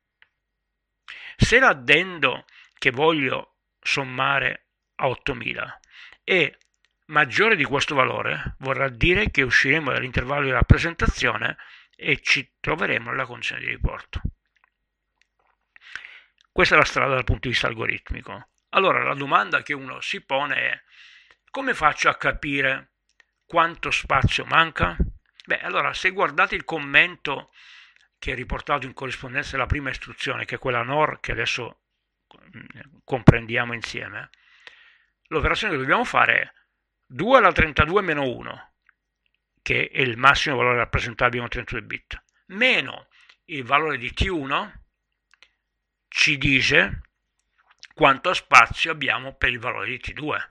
S1: Se l'addendo che voglio sommare a 8000 è maggiore di questo valore, vorrà dire che usciremo dall'intervallo di rappresentazione e ci troveremo nella condizione di riporto. Questa è la strada dal punto di vista algoritmico. Allora la domanda che uno si pone è: come faccio a capire quanto spazio manca? Beh, allora se guardate il commento che è riportato in corrispondenza della prima istruzione, che è quella NOR che adesso comprendiamo insieme, l'operazione che dobbiamo fare è 2 alla 32 meno 1, che è il massimo valore rappresentabile con 32 bit, meno il valore di T1, ci dice quanto spazio abbiamo per il valore di T2.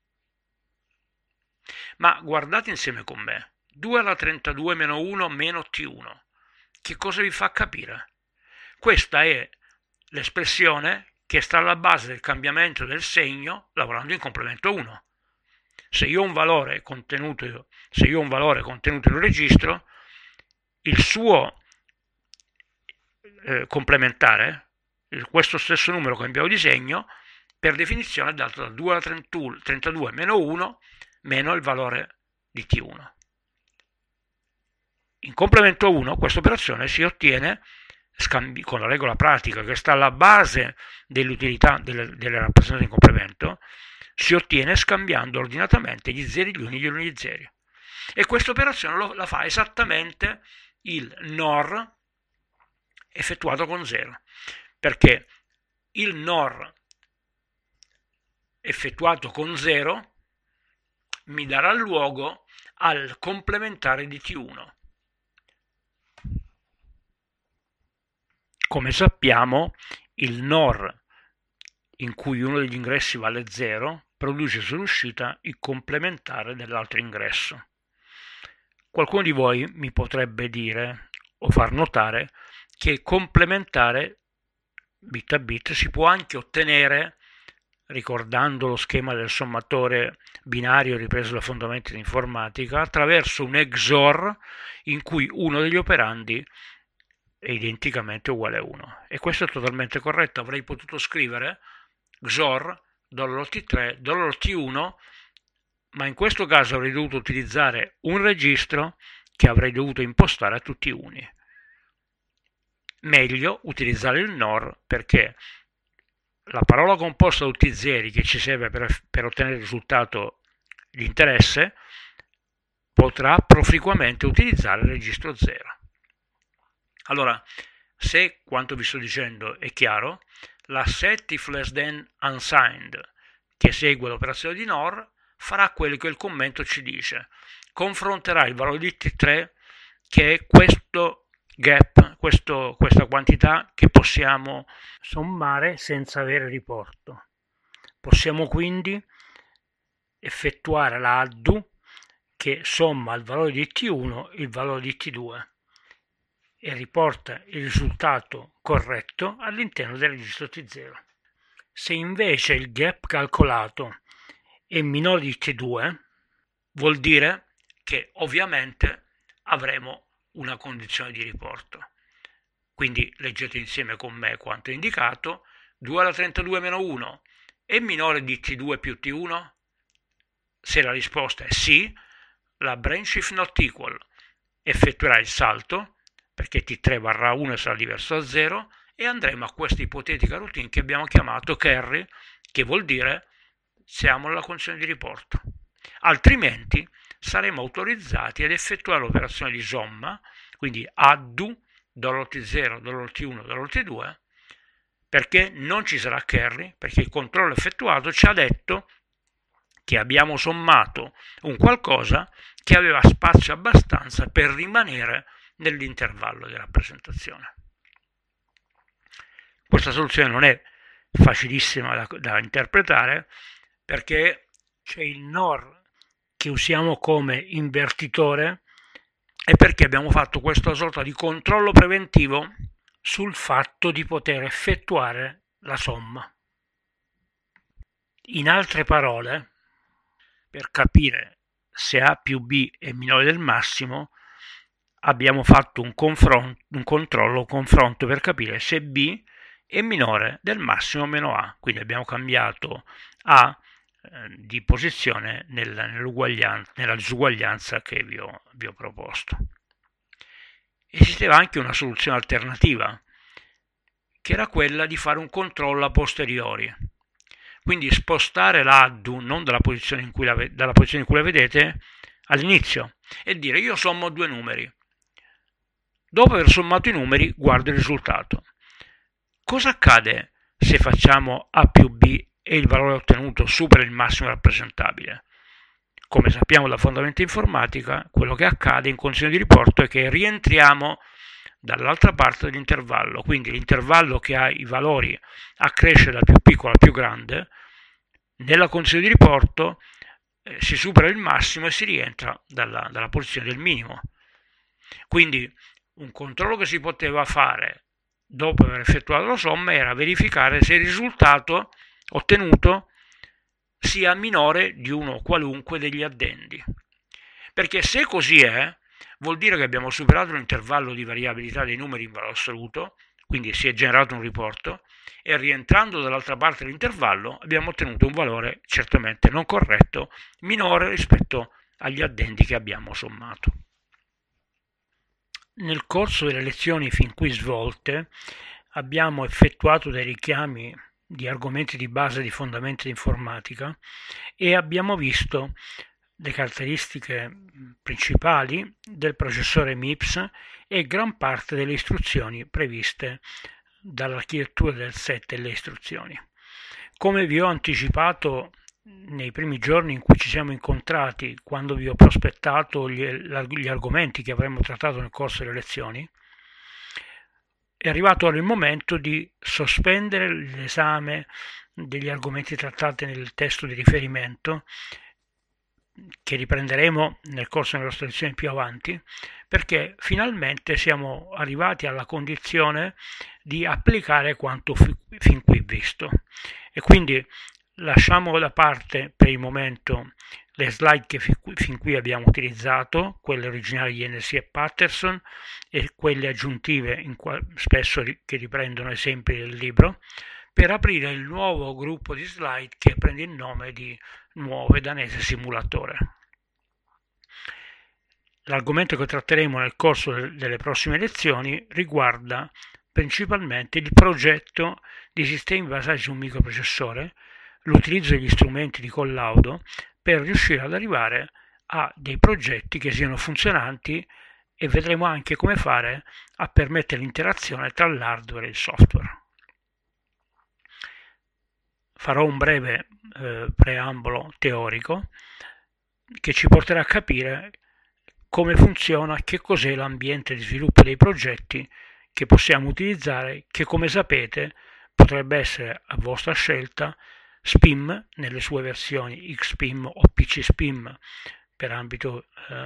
S1: Ma guardate insieme con me: 2 alla 32 meno 1 meno T1. Che cosa vi fa capire? Questa è l'espressione che sta alla base del cambiamento del segno lavorando in complemento 1. Se io ho un valore contenuto in un registro, il suo complementare, questo stesso numero che abbiamo di segno, per definizione è dato da 2 alla 32 meno 1 meno il valore di T1. In complemento 1 questa operazione si ottiene con la regola pratica che sta alla base dell'utilità delle rappresentazioni in complemento, si ottiene scambiando ordinatamente gli zeri, gli uni, gli uni, gli zeri. E questa operazione la fa esattamente il NOR effettuato con 0, perché il NOR effettuato con 0 mi darà luogo al complementare di T1. Come sappiamo, il NOR in cui uno degli ingressi vale 0 produce sull'uscita il complementare dell'altro ingresso. Qualcuno di voi mi potrebbe dire o far notare che il complementare bit a bit si può anche ottenere ricordando lo schema del sommatore binario ripreso da fondamenti di informatica attraverso un XOR in cui uno degli operandi è identicamente uguale a 1. E questo è totalmente corretto. Avrei potuto scrivere XOR $T3 $T1, ma in questo caso avrei dovuto utilizzare un registro che avrei dovuto impostare a tutti i uni. Meglio utilizzare il NOR, perché la parola composta da tutti i zeri che ci serve per ottenere il risultato di interesse potrà proficuamente utilizzare il registro 0. Allora, se quanto vi sto dicendo è chiaro, la set if less than unsigned che segue l'operazione di NOR farà quello che il commento ci dice: confronterà il valore di T3, che è questo gap, questa quantità che possiamo sommare senza avere riporto. Possiamo quindi effettuare la ADDU che somma al valore di T1 il valore di T2 e riporta il risultato corretto all'interno del registro T0. Se invece il gap calcolato è minore di T2, vuol dire che ovviamente avremo una condizione di riporto. Quindi leggete insieme con me quanto indicato: 2 alla 32 meno 1 è minore di T2 più T1? Se la risposta è sì, la branch if not equal effettuerà il salto, perché T3 varrà 1 e sarà diverso da 0, e andremo a questa ipotetica routine che abbiamo chiamato carry, che vuol dire siamo nella condizione di riporto. Altrimenti saremo autorizzati ad effettuare l'operazione di somma, quindi ADDU $T0, $T1, $T2, perché non ci sarà carry, perché il controllo effettuato ci ha detto che abbiamo sommato un qualcosa che aveva spazio abbastanza per rimanere nell'intervallo di rappresentazione. Questa soluzione non è facilissima da interpretare, perché c'è il NOR che usiamo come invertitore è perché abbiamo fatto questa sorta di controllo preventivo sul fatto di poter effettuare la somma. In altre parole, per capire se A più B è minore del massimo, abbiamo fatto un confronto per capire se B è minore del massimo meno A. Quindi abbiamo cambiato A di posizione nella disuguaglianza che vi ho proposto. Esisteva anche una soluzione alternativa, che era quella di fare un controllo a posteriori. Quindi spostare l'addu non dalla posizione in cui la vedete all'inizio e dire io sommo due numeri. Dopo aver sommato i numeri guardo il risultato. Cosa accade se facciamo A più B e il valore ottenuto supera il massimo rappresentabile? Come sappiamo da fondamenti informatica, quello che accade in condizioni di riporto è che rientriamo dall'altra parte dell'intervallo, quindi l'intervallo che ha i valori a crescere dal più piccolo al più grande, nella condizione di riporto si supera il massimo e si rientra dalla posizione del minimo. Quindi un controllo che si poteva fare dopo aver effettuato la somma era verificare se il risultato ottenuto sia minore di uno qualunque degli addendi. Perché se così è, vuol dire che abbiamo superato l'intervallo di variabilità dei numeri in valore assoluto, quindi si è generato un riporto, e rientrando dall'altra parte dell'intervallo abbiamo ottenuto un valore certamente non corretto, minore rispetto agli addendi che abbiamo sommato. Nel corso delle lezioni fin qui svolte abbiamo effettuato dei richiami di argomenti di base di fondamenti di informatica e abbiamo visto le caratteristiche principali del processore MIPS e gran parte delle istruzioni previste dall'architettura del set delle istruzioni. Come vi ho anticipato nei primi giorni in cui ci siamo incontrati, quando vi ho prospettato gli argomenti che avremmo trattato nel corso delle lezioni, è arrivato ora il momento di sospendere l'esame degli argomenti trattati nel testo di riferimento, che riprenderemo nel corso delle nostre lezioni più avanti, perché finalmente siamo arrivati alla condizione di applicare quanto fin qui visto. E quindi lasciamo da parte per il momento le slide che fin qui abbiamo utilizzato, quelle originali di NC e Patterson e quelle aggiuntive spesso che riprendono esempi del libro, per aprire il nuovo gruppo di slide che prende il nome di Nuove Danese Simulatore. L'argomento che tratteremo nel corso delle prossime lezioni riguarda principalmente il progetto di sistemi basati su un microprocessore, l'utilizzo degli strumenti di collaudo per riuscire ad arrivare a dei progetti che siano funzionanti, e vedremo anche come fare a permettere l'interazione tra l'hardware e il software. Farò un breve preambolo teorico che ci porterà a capire come funziona, che cos'è l'ambiente di sviluppo dei progetti che possiamo utilizzare, che come sapete potrebbe essere a vostra scelta SPIM nelle sue versioni XPIM o PCSPIM per ambito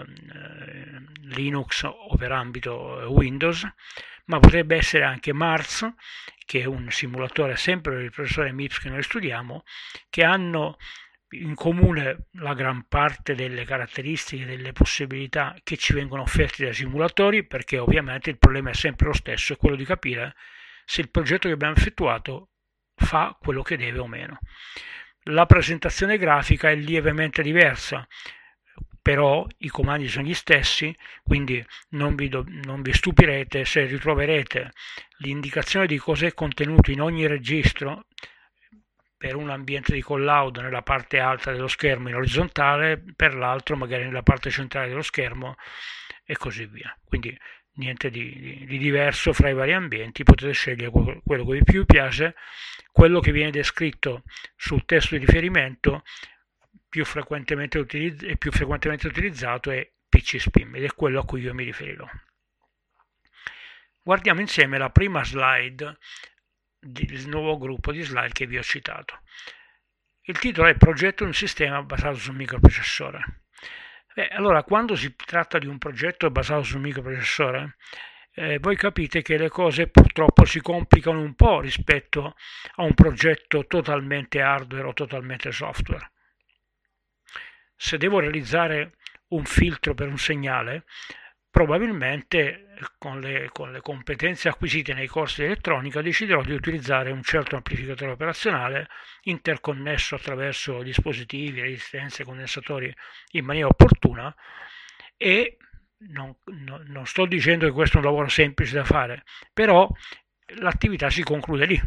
S1: Linux o per ambito Windows, ma potrebbe essere anche Mars, che è un simulatore sempre per il professore MIPS che noi studiamo, che hanno in comune la gran parte delle caratteristiche, delle possibilità che ci vengono offerte dai simulatori, perché ovviamente il problema è sempre lo stesso, è quello di capire se il progetto che abbiamo effettuato fa quello che deve o meno. La presentazione grafica è lievemente diversa, però i comandi sono gli stessi, quindi non vi stupirete se ritroverete l'indicazione di cos'è contenuto in ogni registro per un ambiente di collaudo nella parte alta dello schermo in orizzontale, per l'altro magari nella parte centrale dello schermo e così via. Quindi niente di diverso fra i vari ambienti, potete scegliere quello che più vi piace. Quello che viene descritto sul testo di riferimento più frequentemente utilizzato è PCSPIM ed è quello a cui io mi riferirò. Guardiamo insieme la prima slide del nuovo gruppo di slide che vi ho citato. Il titolo è Progetto di un sistema basato sul microprocessore. Allora, quando si tratta di un progetto basato sul microprocessore, voi capite che le cose purtroppo si complicano un po' rispetto a un progetto totalmente hardware o totalmente software. Se devo realizzare un filtro per un segnale, probabilmente con le competenze acquisite nei corsi di elettronica deciderò di utilizzare un certo amplificatore operazionale interconnesso attraverso dispositivi, resistenze, condensatori in maniera opportuna e non sto dicendo che questo è un lavoro semplice da fare, però l'attività si conclude lì.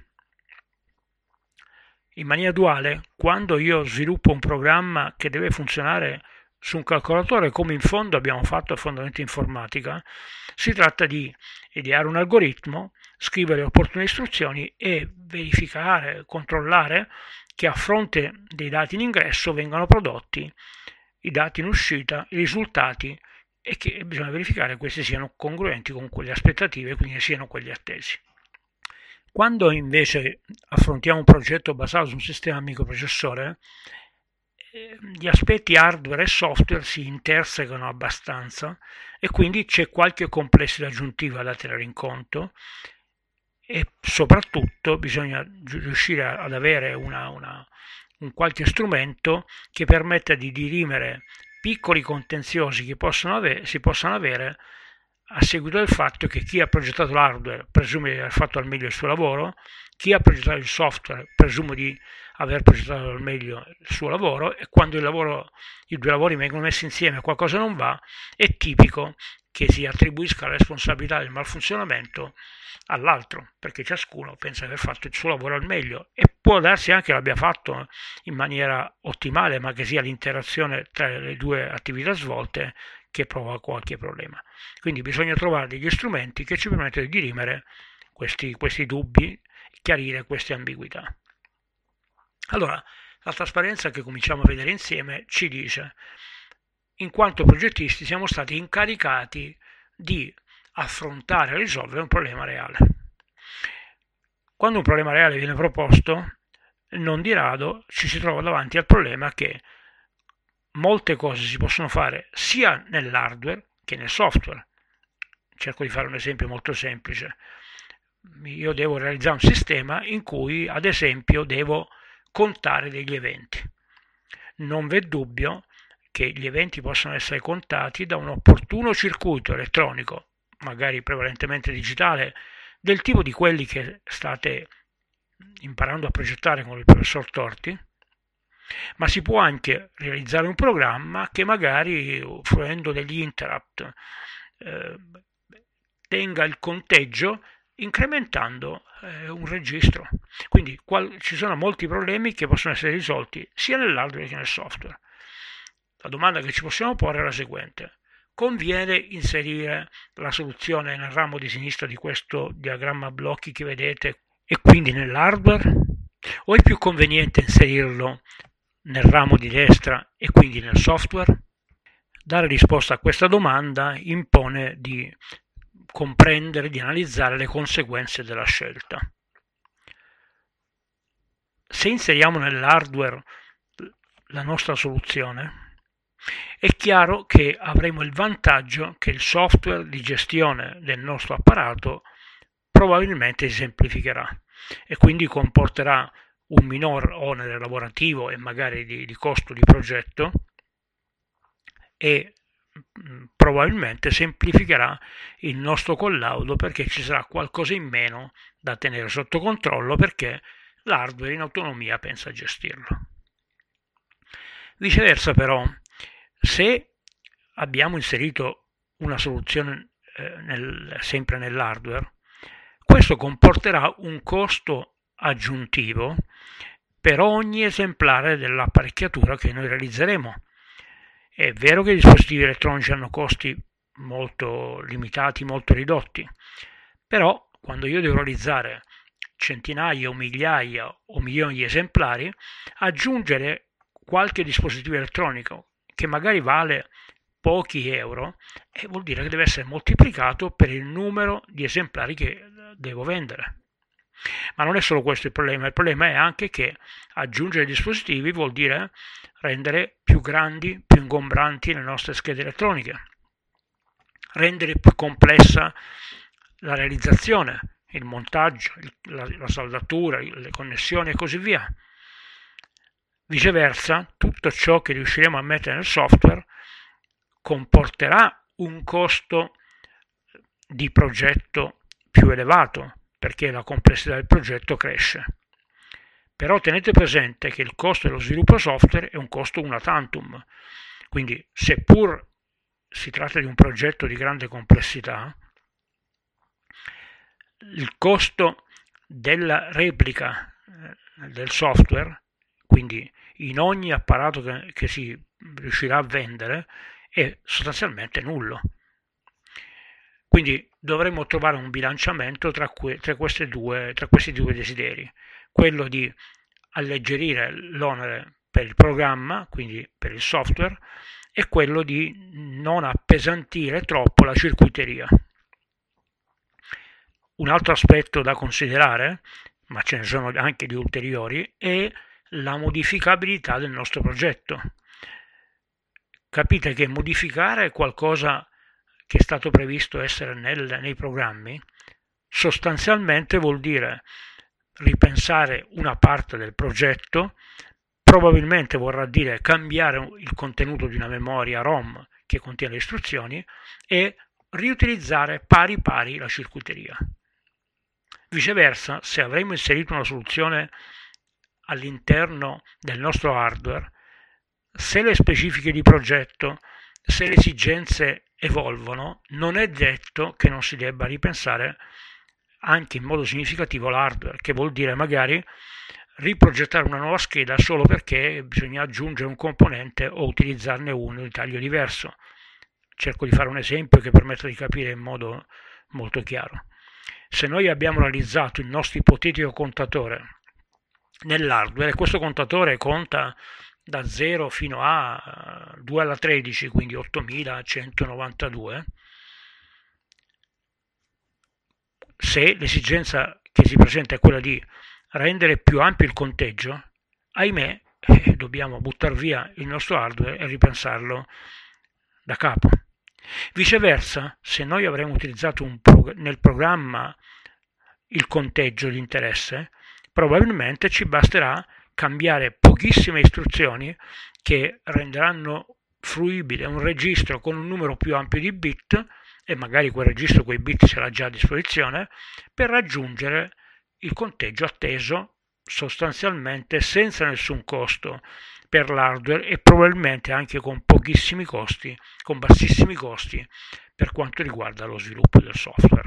S1: In maniera duale, quando io sviluppo un programma che deve funzionare su un calcolatore, come in fondo abbiamo fatto a Fondamenti Informatica, si tratta di ideare un algoritmo, scrivere opportune istruzioni e verificare, controllare che a fronte dei dati in ingresso vengano prodotti i dati in uscita, i risultati e che bisogna verificare che questi siano congruenti con quelle aspettative, quindi siano quelli attesi. Quando invece affrontiamo un progetto basato su un sistema microprocessore, gli aspetti hardware e software si intersecano abbastanza e quindi c'è qualche complessità aggiuntiva da tenere in conto e soprattutto bisogna riuscire ad avere un qualche strumento che permetta di dirimere piccoli contenziosi che si possano avere a seguito del fatto che chi ha progettato l'hardware presume di aver fatto al meglio il suo lavoro, chi ha progettato il software presume di aver progettato al meglio il suo lavoro e quando i due lavori vengono messi insieme e qualcosa non va, è tipico che si attribuisca la responsabilità del malfunzionamento all'altro, perché ciascuno pensa di aver fatto il suo lavoro al meglio e può darsi anche che l'abbia fatto in maniera ottimale, ma che sia l'interazione tra le due attività svolte che provoca qualche problema. Quindi bisogna trovare degli strumenti che ci permettono di dirimere questi dubbi, chiarire queste ambiguità. Allora, la trasparenza che cominciamo a vedere insieme ci dice, in quanto progettisti siamo stati incaricati di affrontare e risolvere un problema reale. Quando un problema reale viene proposto, non di rado ci si trova davanti al problema che molte cose si possono fare sia nell'hardware che nel software. Cerco di fare un esempio molto semplice. Io devo realizzare un sistema in cui, ad esempio, devo contare degli eventi. Non v'è dubbio che gli eventi possono essere contati da un opportuno circuito elettronico, magari prevalentemente digitale, del tipo di quelli che state imparando a progettare con il professor Torti, ma si può anche realizzare un programma che magari, fruendo degli interrupt, tenga il conteggio incrementando un registro. Quindi ci sono molti problemi che possono essere risolti sia nell'hardware che nel software. La domanda che ci possiamo porre è la seguente. Conviene inserire la soluzione nel ramo di sinistra di questo diagramma a blocchi che vedete e quindi nell'hardware? O è più conveniente inserirlo nel ramo di destra e quindi nel software? Dare risposta a questa domanda impone di comprendere, di analizzare le conseguenze della scelta. Se inseriamo nell'hardware la nostra soluzione, è chiaro che avremo il vantaggio che il software di gestione del nostro apparato probabilmente si semplificherà e quindi comporterà un minor onere lavorativo e magari di costo di progetto e probabilmente semplificherà il nostro collaudo perché ci sarà qualcosa in meno da tenere sotto controllo perché l'hardware in autonomia pensa a gestirlo. Viceversa però, se abbiamo inserito una soluzione sempre nell'hardware, questo comporterà un costo aggiuntivo per ogni esemplare dell'apparecchiatura che noi realizzeremo. È vero che i dispositivi elettronici hanno costi molto limitati, molto ridotti, però quando io devo realizzare centinaia o migliaia o milioni di esemplari, aggiungere qualche dispositivo elettronico che magari vale pochi euro vuol dire che deve essere moltiplicato per il numero di esemplari che devo vendere. Ma non è solo questo il problema è anche che aggiungere dispositivi vuol dire rendere più grandi, più ingombranti le nostre schede elettroniche, rendere più complessa la realizzazione, il montaggio, la saldatura, le connessioni e così via. Viceversa, tutto ciò che riusciremo a mettere nel software comporterà un costo di progetto più elevato, perché la complessità del progetto cresce. Però tenete presente che il costo dello sviluppo software è un costo una tantum, quindi seppur si tratta di un progetto di grande complessità, il costo della replica del software, quindi in ogni apparato che si riuscirà a vendere, è sostanzialmente nullo. Quindi dovremmo trovare un bilanciamento tra questi due desideri, quello di alleggerire l'onere per il programma, quindi per il software, e quello di non appesantire troppo la circuiteria. Un altro aspetto da considerare, ma ce ne sono anche di ulteriori, è la modificabilità del nostro progetto. Capite che modificare qualcosa che è stato previsto essere nei programmi sostanzialmente vuol dire ripensare una parte del progetto, probabilmente vorrà dire cambiare il contenuto di una memoria ROM che contiene le istruzioni e riutilizzare pari pari la circuiteria. Viceversa, se avremo inserito una soluzione all'interno del nostro hardware, se le specifiche di progetto, se le esigenze evolvono, non è detto che non si debba ripensare anche in modo significativo l'hardware, che vuol dire magari riprogettare una nuova scheda solo perché bisogna aggiungere un componente o utilizzarne uno di taglio diverso. Cerco di fare un esempio che permetta di capire in modo molto chiaro. Se noi abbiamo realizzato il nostro ipotetico contatore nell'hardware e questo contatore conta da 0 fino a 2 alla 13, quindi 8192, se l'esigenza che si presenta è quella di rendere più ampio il conteggio, ahimè, dobbiamo buttare via il nostro hardware e ripensarlo da capo. Viceversa, se noi avremo utilizzato nel programma il conteggio di interesse, probabilmente ci basterà cambiare pochissime istruzioni che renderanno fruibile un registro con un numero più ampio di bit, e magari quel registro quei bit ce l'ha già a disposizione, per raggiungere il conteggio atteso sostanzialmente senza nessun costo per l'hardware e probabilmente anche con pochissimi costi, con bassissimi costi per quanto riguarda lo sviluppo del software.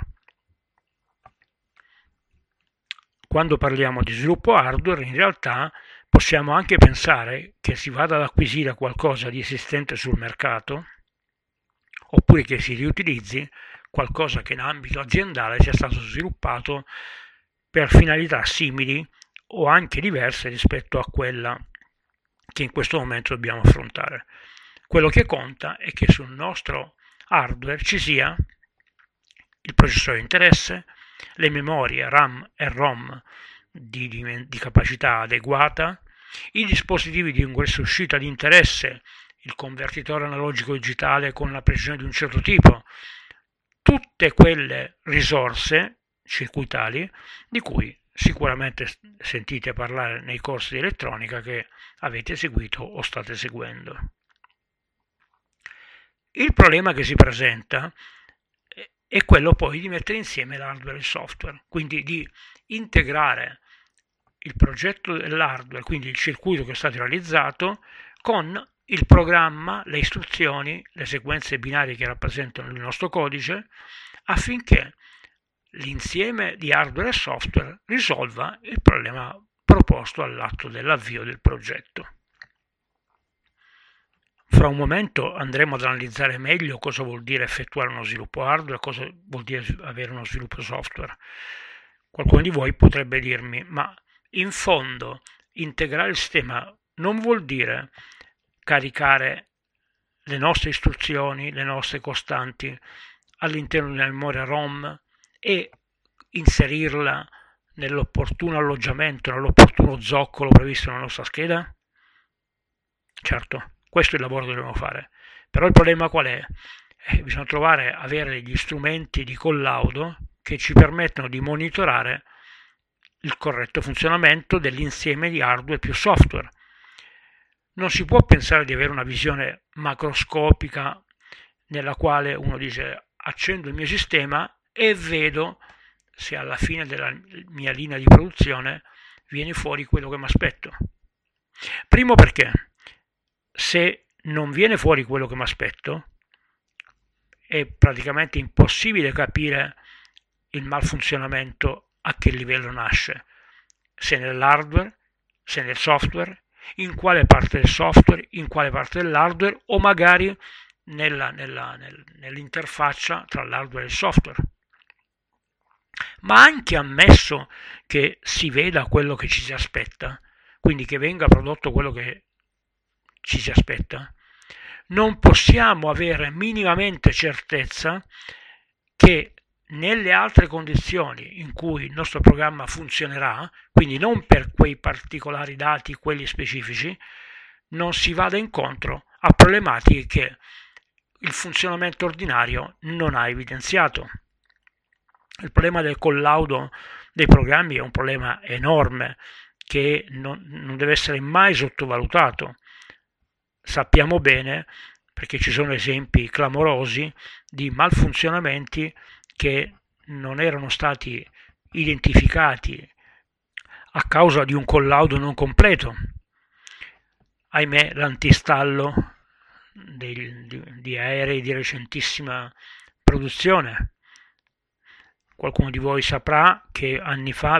S1: Quando parliamo di sviluppo hardware, in realtà possiamo anche pensare che si vada ad acquisire qualcosa di esistente sul mercato, oppure che si riutilizzi qualcosa che in ambito aziendale sia stato sviluppato per finalità simili o anche diverse rispetto a quella che in questo momento dobbiamo affrontare. Quello che conta è che sul nostro hardware ci sia il processore di interesse, le memorie RAM e ROM di capacità adeguata, i dispositivi di ingresso e uscita di interesse, il convertitore analogico digitale con una precisione di un certo tipo, tutte quelle risorse circuitali di cui sicuramente sentite parlare nei corsi di elettronica che avete seguito o state seguendo. Il problema che si presenta è quello poi di mettere insieme l'hardware e il software, quindi di integrare il progetto dell'hardware, quindi il circuito che è stato realizzato, con il programma, le istruzioni, le sequenze binarie che rappresentano il nostro codice, affinché l'insieme di hardware e software risolva il problema proposto all'atto dell'avvio del progetto. Fra un momento andremo ad analizzare meglio cosa vuol dire effettuare uno sviluppo hardware, cosa vuol dire avere uno sviluppo software. Qualcuno di voi potrebbe dirmi, ma in fondo integrare il sistema non vuol dire caricare le nostre istruzioni, le nostre costanti all'interno di una memoria ROM e inserirla nell'opportuno alloggiamento, nell'opportuno zoccolo previsto nella nostra scheda? Certo, Questo è il lavoro che dobbiamo fare. Però il problema qual è? Bisogna avere degli strumenti di collaudo che ci permettono di monitorare il corretto funzionamento dell'insieme di hardware più software. Non si può pensare di avere una visione macroscopica nella quale uno dice accendo il mio sistema e vedo se alla fine della mia linea di produzione viene fuori quello che mi aspetto. Primo perché se non viene fuori quello che mi aspetto è praticamente impossibile capire il malfunzionamento a che livello nasce, se nell'hardware, se nel software, in quale parte del software, in quale parte dell'hardware o magari nell'interfaccia tra l'hardware e il software. Ma anche ammesso che si veda quello che ci si aspetta, quindi che venga prodotto quello che ci si aspetta, non possiamo avere minimamente certezza che nelle altre condizioni in cui il nostro programma funzionerà, quindi non per quei particolari dati, quelli specifici, non si vada incontro a problematiche che il funzionamento ordinario non ha evidenziato. Il problema del collaudo dei programmi è un problema enorme che non deve essere mai sottovalutato. Sappiamo bene, perché ci sono esempi clamorosi di malfunzionamenti che non erano stati identificati a causa di un collaudo non completo. Ahimè, l'antistallo di aerei di recentissima produzione. Qualcuno di voi saprà che anni fa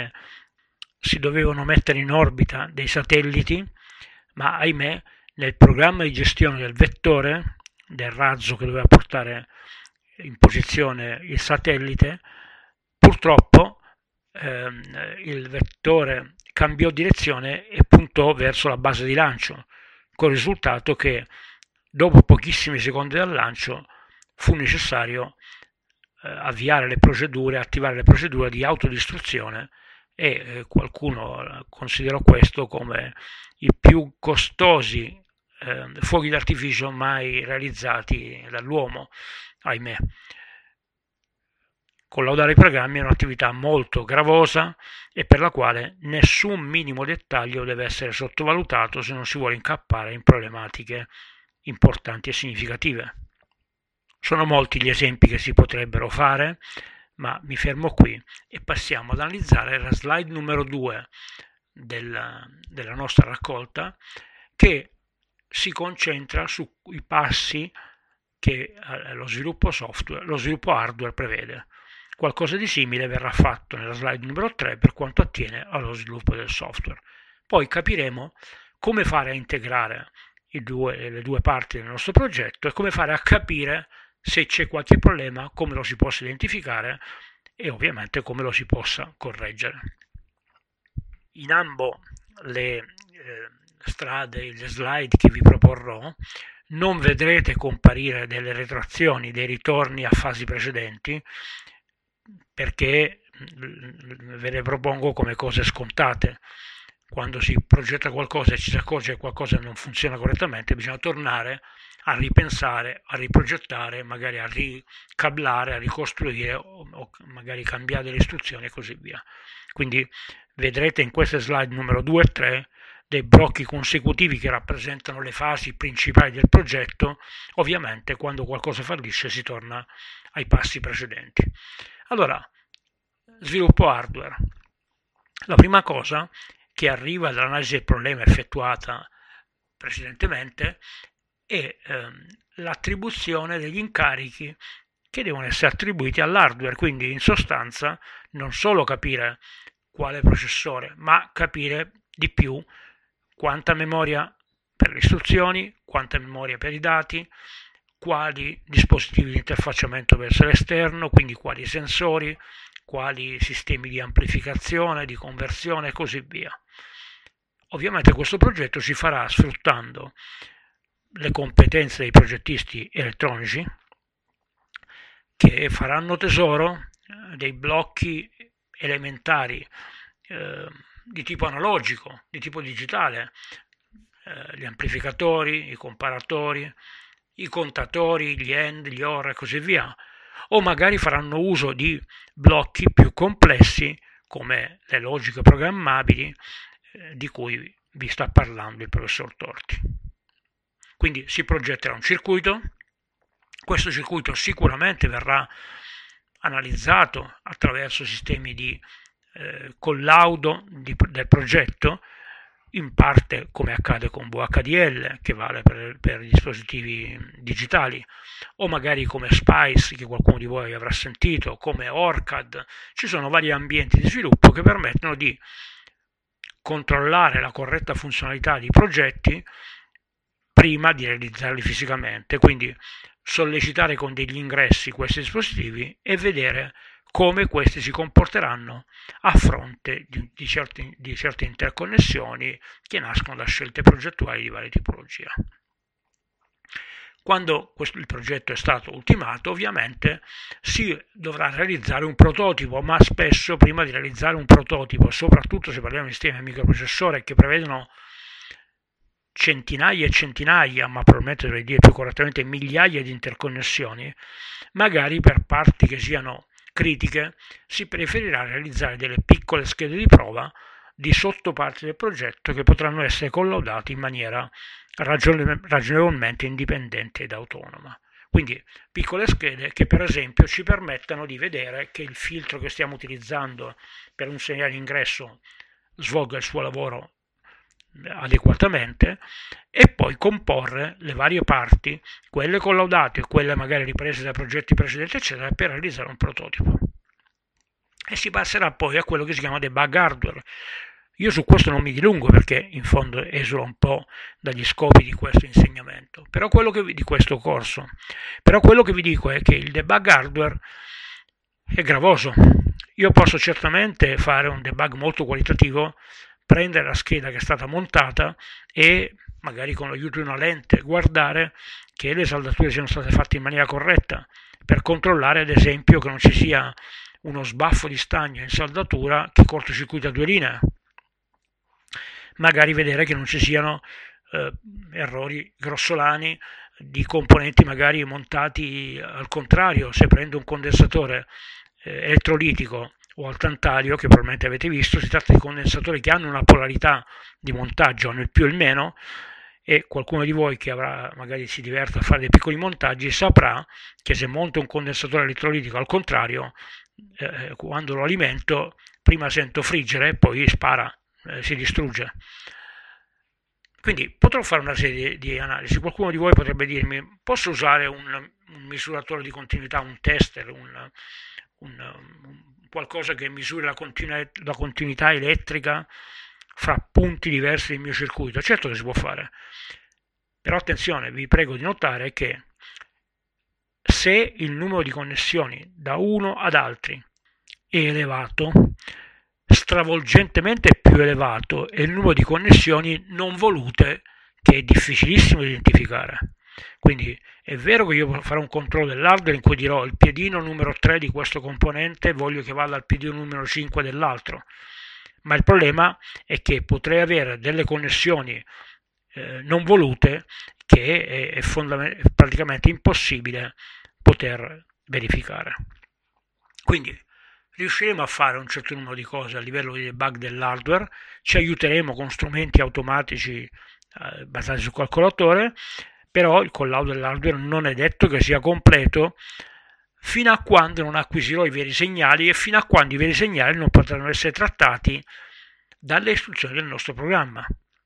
S1: si dovevano mettere in orbita dei satelliti, ma ahimè nel programma di gestione del vettore, del razzo che doveva portare in posizione il satellite, purtroppo il vettore cambiò direzione e puntò verso la base di lancio, con il risultato che dopo pochissimi secondi dal lancio fu necessario avviare le procedure, attivare le procedure di autodistruzione e qualcuno considerò questo come i più costosi fuochi d'artificio mai realizzati dall'uomo, ahimè. Collaudare i programmi è un'attività molto gravosa e per la quale nessun minimo dettaglio deve essere sottovalutato se non si vuole incappare in problematiche importanti e significative. Sono molti gli esempi che si potrebbero fare, ma mi fermo qui e passiamo ad analizzare la slide numero 2 della nostra raccolta, che si concentra sui passi che lo sviluppo hardware prevede. Qualcosa di simile verrà fatto nella slide numero 3 per quanto attiene allo sviluppo del software. Poi capiremo come fare a integrare le due parti del nostro progetto e come fare a capire se c'è qualche problema, come lo si possa identificare e ovviamente come lo si possa correggere. In ambo le strade, le slide che vi proporrò, non vedrete comparire delle retroazioni, dei ritorni a fasi precedenti, perché ve le propongo come cose scontate. Quando si progetta qualcosa e ci si accorge che qualcosa non funziona correttamente, bisogna tornare a ripensare, a riprogettare, magari a ricablare, a ricostruire o magari cambiare le istruzioni e così via. Quindi vedrete in queste slide numero 2 e 3 dei blocchi consecutivi che rappresentano le fasi principali del progetto. Ovviamente quando qualcosa fallisce si torna ai passi precedenti. Allora, sviluppo hardware. La prima cosa che arriva dall'analisi del problema effettuata precedentemente è l'attribuzione degli incarichi che devono essere attribuiti all'hardware, quindi in sostanza non solo capire quale processore, ma capire di più quanta memoria per le istruzioni, quanta memoria per i dati, quali dispositivi di interfacciamento verso l'esterno, quindi quali sensori, quali sistemi di amplificazione, di conversione e così via. Ovviamente questo progetto si farà sfruttando le competenze dei progettisti elettronici che faranno tesoro dei blocchi elementari di tipo analogico, di tipo digitale, gli amplificatori, i comparatori, i contatori, gli AND, gli OR e così via, o magari faranno uso di blocchi più complessi come le logiche programmabili di cui vi sta parlando il professor Torti. Quindi si progetterà un circuito, questo circuito sicuramente verrà analizzato attraverso sistemi di collaudo del progetto, in parte come accade con VHDL, che vale per i dispositivi digitali, o magari come SPICE, che qualcuno di voi avrà sentito, come ORCAD. Ci sono vari ambienti di sviluppo che permettono di controllare la corretta funzionalità di progetti prima di realizzarli fisicamente, quindi sollecitare con degli ingressi questi dispositivi e vedere come questi si comporteranno a fronte di certe interconnessioni che nascono da scelte progettuali di varia tipologia. Quando il progetto è stato ultimato, ovviamente si dovrà realizzare un prototipo, ma spesso prima di realizzare un prototipo, soprattutto se parliamo di sistemi a microprocessore che prevedono centinaia e centinaia, ma probabilmente dovrei dire più correttamente migliaia di interconnessioni, magari per parti che siano critiche si preferirà realizzare delle piccole schede di prova di sottoparti del progetto che potranno essere collaudati in maniera ragionevolmente indipendente ed autonoma. Quindi piccole schede che per esempio ci permettano di vedere che il filtro che stiamo utilizzando per un segnale ingresso svolga il suo lavoro adeguatamente e poi comporre le varie parti, quelle collaudate e quelle magari riprese da progetti precedenti, eccetera, per realizzare un prototipo. E si passerà poi a quello che si chiama debug hardware. Io su questo non mi dilungo perché in fondo esula un po' dagli scopi di questo insegnamento, di questo corso. Però quello che vi dico è che il debug hardware è gravoso. Io posso certamente fare un debug molto qualitativo, prendere la scheda che è stata montata e magari con l'aiuto di una lente guardare che le saldature siano state fatte in maniera corretta, per controllare ad esempio che non ci sia uno sbaffo di stagno in saldatura che cortocircuita due linee, magari vedere che non ci siano errori grossolani di componenti magari montati al contrario. Se prendo un condensatore elettrolitico o al tantalio, che probabilmente avete visto, si tratta di condensatori che hanno una polarità di montaggio, hanno il più e il meno, e qualcuno di voi che magari si diverte a fare dei piccoli montaggi saprà che se monto un condensatore elettrolitico al contrario, quando lo alimento prima sento friggere e poi spara, si distrugge. Quindi potrò fare una serie di analisi. Qualcuno di voi potrebbe dirmi: posso usare un misuratore di continuità, un tester, qualcosa che misuri la continuità elettrica fra punti diversi del mio circuito? Certo che si può fare, però attenzione, vi prego di notare che se il numero di connessioni da uno ad altri è elevato, stravolgentemente più elevato è il numero di connessioni non volute, che è difficilissimo da identificare. Quindi è vero che io farò un controllo dell'hardware in cui dirò il piedino numero 3 di questo componente voglio che vada al piedino numero 5 dell'altro, ma il problema è che potrei avere delle connessioni non volute che è praticamente impossibile poter verificare. Quindi riusciremo a fare un certo numero di cose a livello di debug dell'hardware, ci aiuteremo con strumenti automatici basati sul calcolatore, però il collaudo dell'hardware non è detto che sia completo fino a quando non acquisirò i veri segnali e fino a quando i veri segnali non potranno essere trattati dalle istruzioni del nostro programma.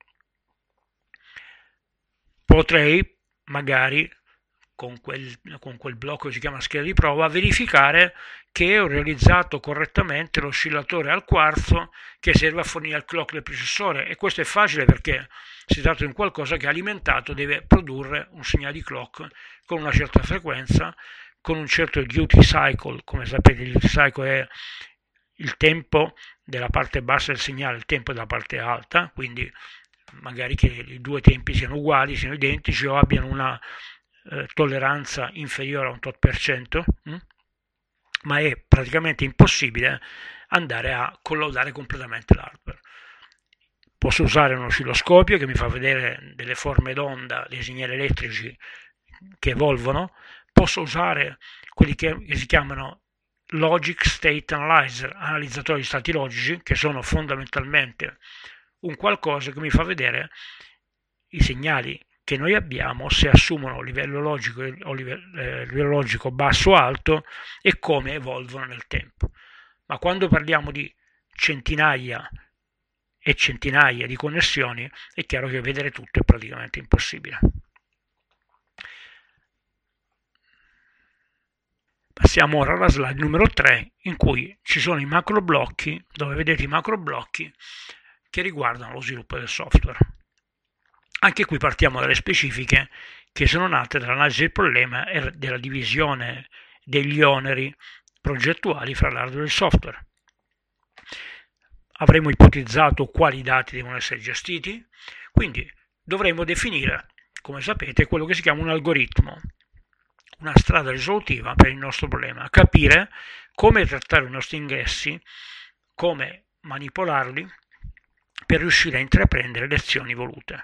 S1: Potrei magari con quel blocco che si chiama scheda di prova verificare che ho realizzato correttamente l'oscillatore al quarzo che serve a fornire il clock del processore, e questo è facile perché si tratta di un qualcosa che alimentato deve produrre un segnale di clock con una certa frequenza, con un certo duty cycle. Come sapete, il duty cycle è il tempo della parte bassa del segnale, il tempo della parte alta, quindi magari che i due tempi siano uguali, siano identici o abbiano una tolleranza inferiore a un tot per cento, ma è praticamente impossibile andare a collaudare completamente l'hardware. Posso usare un oscilloscopio che mi fa vedere delle forme d'onda, dei segnali elettrici che evolvono. Posso usare quelli che si chiamano Logic State Analyzer, analizzatori di stati logici, che sono fondamentalmente un qualcosa che mi fa vedere i segnali che noi abbiamo, se assumono livello logico o livello logico basso o alto e come evolvono nel tempo. Ma quando parliamo di centinaia e centinaia di connessioni, è chiaro che vedere tutto è praticamente impossibile. Passiamo ora alla slide numero 3, in cui ci sono i macro blocchi, dove vedete i macro blocchi che riguardano lo sviluppo del software. Anche qui partiamo dalle specifiche che sono nate dall'analisi del problema e della divisione degli oneri progettuali fra l'hardware e il software. Avremo ipotizzato quali dati devono essere gestiti, quindi dovremo definire, come sapete, quello che si chiama un algoritmo, una strada risolutiva per il nostro problema, capire come trattare i nostri ingressi, come manipolarli per riuscire a intraprendere le azioni volute.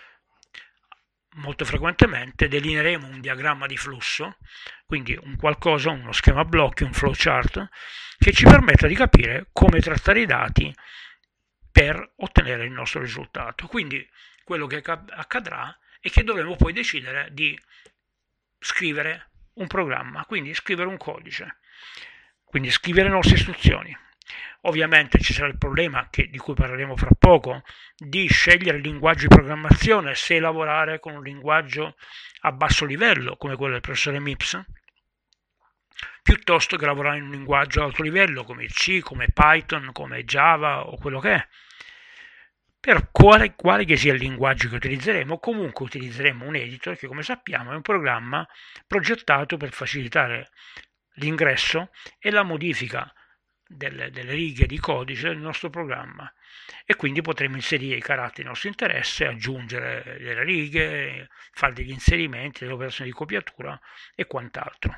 S1: Molto frequentemente delineeremo un diagramma di flusso, quindi un qualcosa, uno schema blocchi, un flowchart, che ci permetta di capire come trattare i dati per ottenere il nostro risultato. Quindi quello che accadrà è che dovremo poi decidere di scrivere un programma, quindi scrivere un codice, quindi scrivere le nostre istruzioni. Ovviamente ci sarà il problema, di cui parleremo fra poco, di scegliere il linguaggio di programmazione, se lavorare con un linguaggio a basso livello, come quello del professore Mips, piuttosto che lavorare in un linguaggio ad alto livello, come il C, come Python, come Java o quello che è. Per quale che sia il linguaggio che utilizzeremo, comunque utilizzeremo un editor che, come sappiamo, è un programma progettato per facilitare l'ingresso e la modifica delle righe di codice del nostro programma, e quindi potremo inserire i caratteri di nostro interesse, aggiungere delle righe, fare degli inserimenti, delle operazioni di copiatura e quant'altro.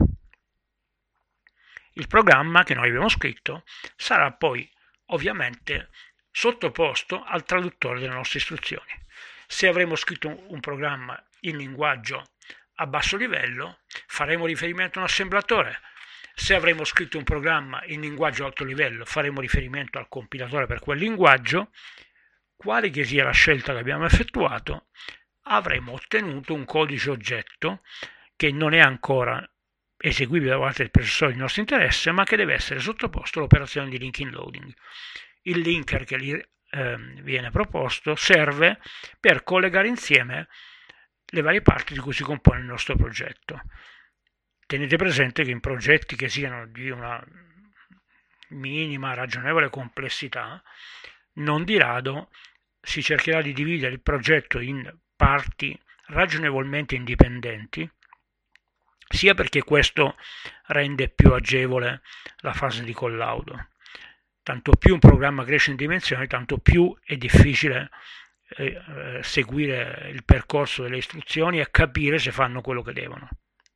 S1: Il programma che noi abbiamo scritto sarà poi ovviamente sottoposto al traduttore delle nostre istruzioni. Se avremo scritto un programma in linguaggio a basso livello, faremo riferimento a un assemblatore. Se avremo scritto un programma in linguaggio alto livello, faremo riferimento al compilatore per quel linguaggio. Quale che sia la scelta che abbiamo effettuato, avremo ottenuto un codice oggetto che non è ancora eseguibile da parte del processore di nostro interesse, ma che deve essere sottoposto all'operazione di linking loading. Il linker che gli viene proposto serve per collegare insieme le varie parti di cui si compone il nostro progetto. Tenete presente che in progetti che siano di una minima ragionevole complessità, non di rado si cercherà di dividere il progetto in parti ragionevolmente indipendenti, sia perché questo rende più agevole la fase di collaudo. Tanto più un programma cresce in dimensione, tanto più è difficile seguire il percorso delle istruzioni e capire se fanno quello che devono.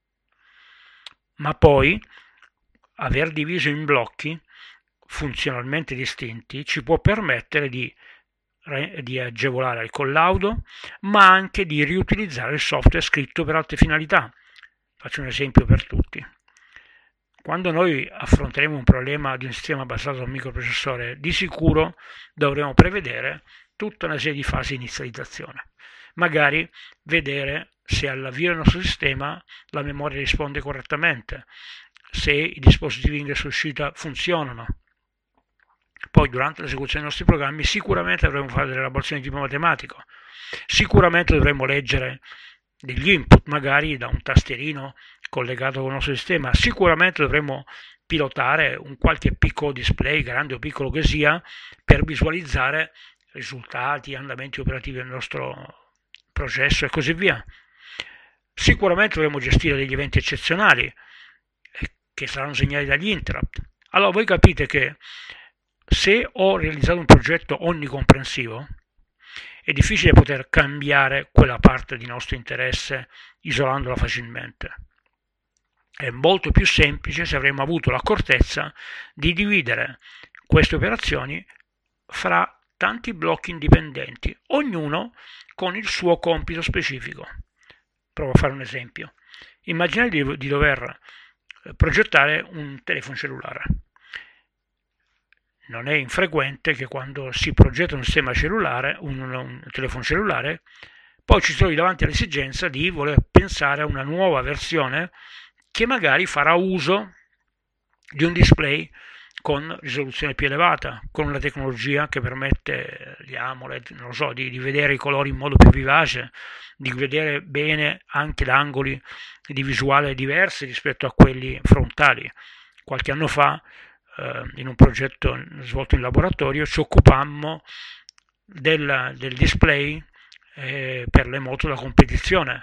S1: Ma poi aver diviso in blocchi funzionalmente distinti ci può permettere di agevolare il collaudo, ma anche di riutilizzare il software scritto per altre finalità. Faccio un esempio per tutti. Quando noi affronteremo un problema di un sistema basato su un microprocessore, di sicuro dovremo prevedere tutta una serie di fasi di inizializzazione. Magari vedere se all'avvio del nostro sistema la memoria risponde correttamente, se i dispositivi di ingresso e uscita funzionano. Poi durante l'esecuzione dei nostri programmi sicuramente dovremo fare delle elaborazioni di tipo matematico, sicuramente dovremo leggere degli input magari da un tastierino collegato con il nostro sistema, sicuramente dovremo pilotare un qualche piccolo display, grande o piccolo che sia, per visualizzare risultati, andamenti operativi del nostro processo e così via. Sicuramente dovremo gestire degli eventi eccezionali che saranno segnati dagli interrupt. Allora voi capite che se ho realizzato un progetto onnicomprensivo, è difficile poter cambiare quella parte di nostro interesse isolandola facilmente. È molto più semplice se avremo avuto l'accortezza di dividere queste operazioni fra tanti blocchi indipendenti, ognuno con il suo compito specifico. Provo a fare un esempio. Immaginate di dover progettare un telefono cellulare. Non è infrequente che quando si progetta un sistema cellulare, un telefono cellulare, poi ci si trovi davanti all'esigenza di voler pensare a una nuova versione che magari farà uso di un display con risoluzione più elevata, con una tecnologia che permette gli AMOLED, non lo so, di vedere i colori in modo più vivace, di vedere bene anche da angoli di visuale diversi rispetto a quelli frontali. Qualche anno fa, in un progetto svolto in laboratorio, ci occupammo del display per le moto da competizione.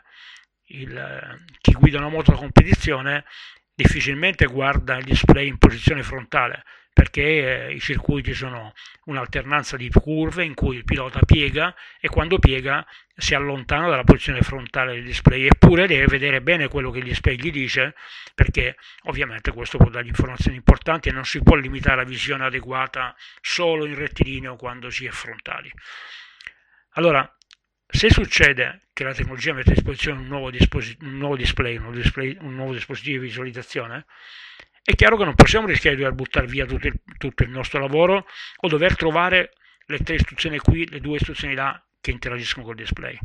S1: Chi guida una moto da competizione difficilmente guarda il display in posizione frontale, perché i circuiti sono un'alternanza di curve in cui il pilota piega e quando piega si allontana dalla posizione frontale del display, eppure deve vedere bene quello che il display gli dice, perché ovviamente questo può dargli informazioni importanti e non si può limitare la visione adeguata solo in rettilineo quando si è frontali. Allora, se succede che la tecnologia mette a disposizione un nuovo display, un nuovo dispositivo di visualizzazione, è chiaro che non possiamo rischiare di dover buttare via tutto il nostro lavoro o dover trovare le 3 istruzioni qui, le 2 istruzioni là che interagiscono col display.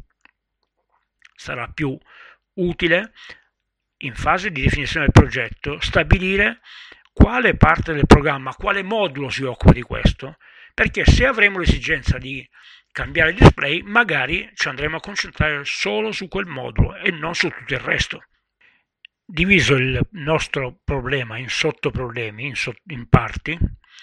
S1: Sarà più utile, in fase di definizione del progetto, stabilire quale parte del programma, quale modulo si occupa di questo, perché se avremo l'esigenza di cambiare il display, magari ci andremo a concentrare solo su quel modulo e non su tutto il resto. Diviso il nostro problema in sottoproblemi, in parti,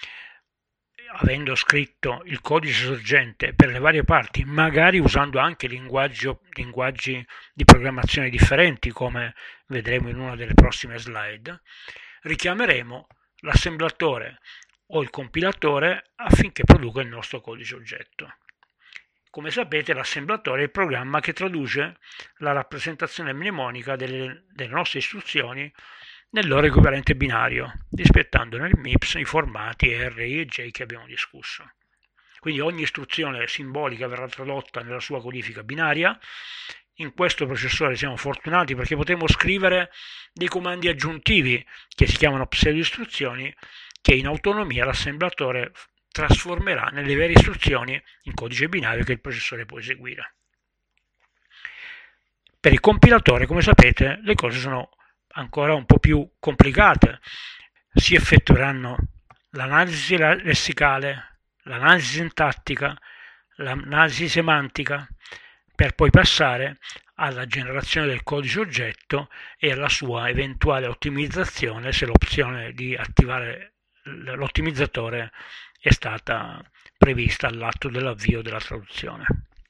S1: avendo scritto il codice sorgente per le varie parti, magari usando anche linguaggi di programmazione differenti, come vedremo in una delle prossime slide, richiameremo l'assemblatore o il compilatore affinché produca il nostro codice oggetto. Come sapete, l'assemblatore è il programma che traduce la rappresentazione mnemonica delle nostre istruzioni nel loro equivalente binario, rispettando nel MIPS i formati R, I e J che abbiamo discusso. Quindi ogni istruzione simbolica verrà tradotta nella sua codifica binaria. In questo processore siamo fortunati perché potremo scrivere dei comandi aggiuntivi che si chiamano pseudo-istruzioni che in autonomia l'assemblatore trasformerà nelle vere istruzioni in codice binario che il processore può eseguire. Per il compilatore, come sapete, le cose sono ancora un po' più complicate. Si effettueranno l'analisi lessicale, l'analisi sintattica, l'analisi semantica, per poi passare alla generazione del codice oggetto e alla sua eventuale ottimizzazione se l'opzione di attivare l'ottimizzatore è stata prevista all'atto dell'avvio della traduzione.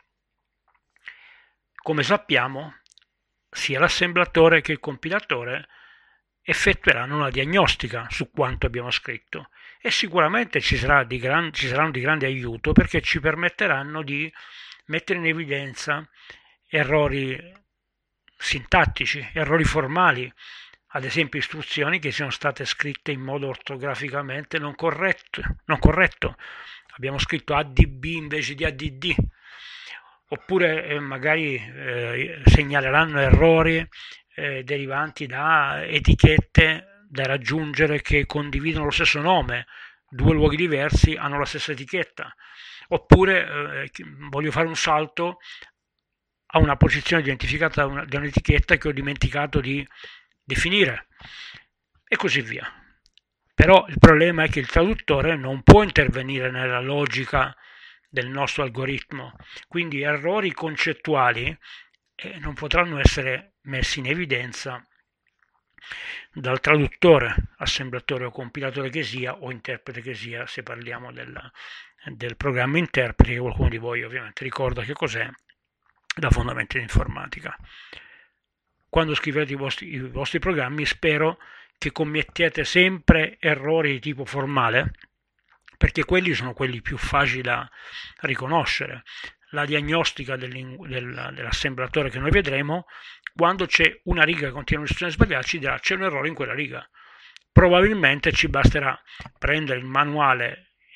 S1: Come sappiamo, sia l'assemblatore che il compilatore effettueranno una diagnostica su quanto abbiamo scritto e sicuramente ci saranno di grande aiuto perché ci permetteranno di mettere in evidenza errori sintattici, errori formali, ad esempio istruzioni che siano state scritte in modo ortograficamente non corretto. Abbiamo scritto ADB invece di ADD, oppure magari segnaleranno errori derivanti da etichette da raggiungere che condividono lo stesso nome, 2 luoghi diversi hanno la stessa etichetta, oppure voglio fare un salto a una posizione identificata da un'etichetta che ho dimenticato di definire e così via. Però il problema è che il traduttore non può intervenire nella logica del nostro algoritmo, quindi errori concettuali non potranno essere messi in evidenza dal traduttore, assemblatore o compilatore che sia o interprete che sia, se parliamo del programma interprete, che qualcuno di voi ovviamente ricorda che cos'è da fondamenti di informatica. Quando scrivete i vostri programmi spero che commettiate sempre errori di tipo formale, perché quelli sono quelli più facili da riconoscere. La diagnostica dell'assemblatore che noi vedremo, quando c'è una riga che contiene un'istruzione sbagliata, ci dirà c'è un errore in quella riga. Probabilmente ci basterà prendere il manuale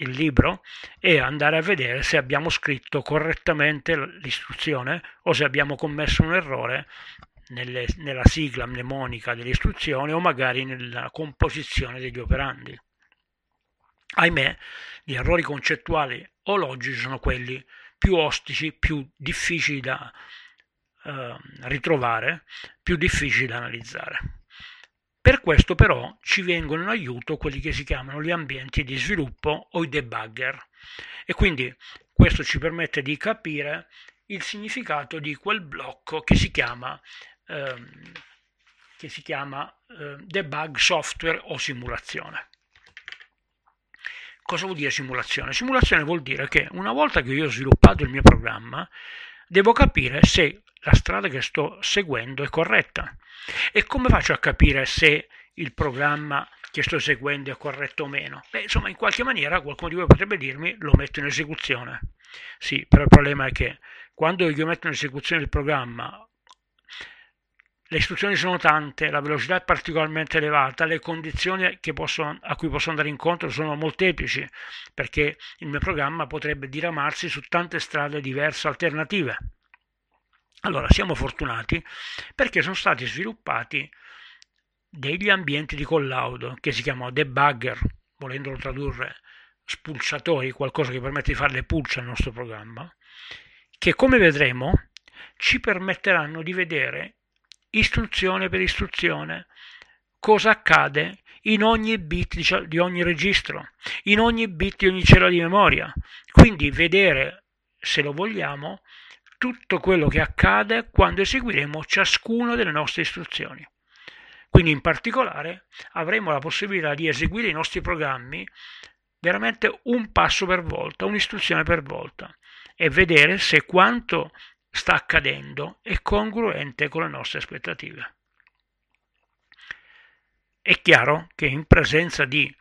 S1: il libro e andare a vedere se abbiamo scritto correttamente l'istruzione o se abbiamo commesso un errore nella sigla mnemonica dell'istruzione o magari nella composizione degli operandi. Ahimè, gli errori concettuali o logici sono quelli più ostici, più difficili da ritrovare, più difficili da analizzare. Per questo però ci vengono in aiuto quelli che si chiamano gli ambienti di sviluppo o i debugger e quindi questo ci permette di capire il significato di quel blocco che si chiama debug software o simulazione. Cosa vuol dire simulazione? Simulazione vuol dire che una volta che io ho sviluppato il mio programma, devo capire se la strada che sto seguendo è corretta. E come faccio a capire se il programma che sto seguendo è corretto o meno? Beh, insomma, in qualche maniera qualcuno di voi potrebbe dirmi lo metto in esecuzione. Sì, però il problema è che quando io metto in esecuzione il programma, le istruzioni sono tante, la velocità è particolarmente elevata, le condizioni a cui posso andare incontro sono molteplici, perché il mio programma potrebbe diramarsi su tante strade diverse alternative. Allora, siamo fortunati perché sono stati sviluppati degli ambienti di collaudo che si chiamano debugger, volendolo tradurre spulciatori, qualcosa che permette di fare le pulce al nostro programma, che come vedremo ci permetteranno di vedere istruzione per istruzione cosa accade in ogni bit di ogni registro, in ogni bit di ogni cella di memoria, quindi vedere, se lo vogliamo, tutto quello che accade quando eseguiremo ciascuna delle nostre istruzioni. Quindi in particolare avremo la possibilità di eseguire i nostri programmi veramente un passo per volta, un'istruzione per volta e vedere se quanto sta accadendo è congruente con le nostre aspettative. È chiaro che in presenza di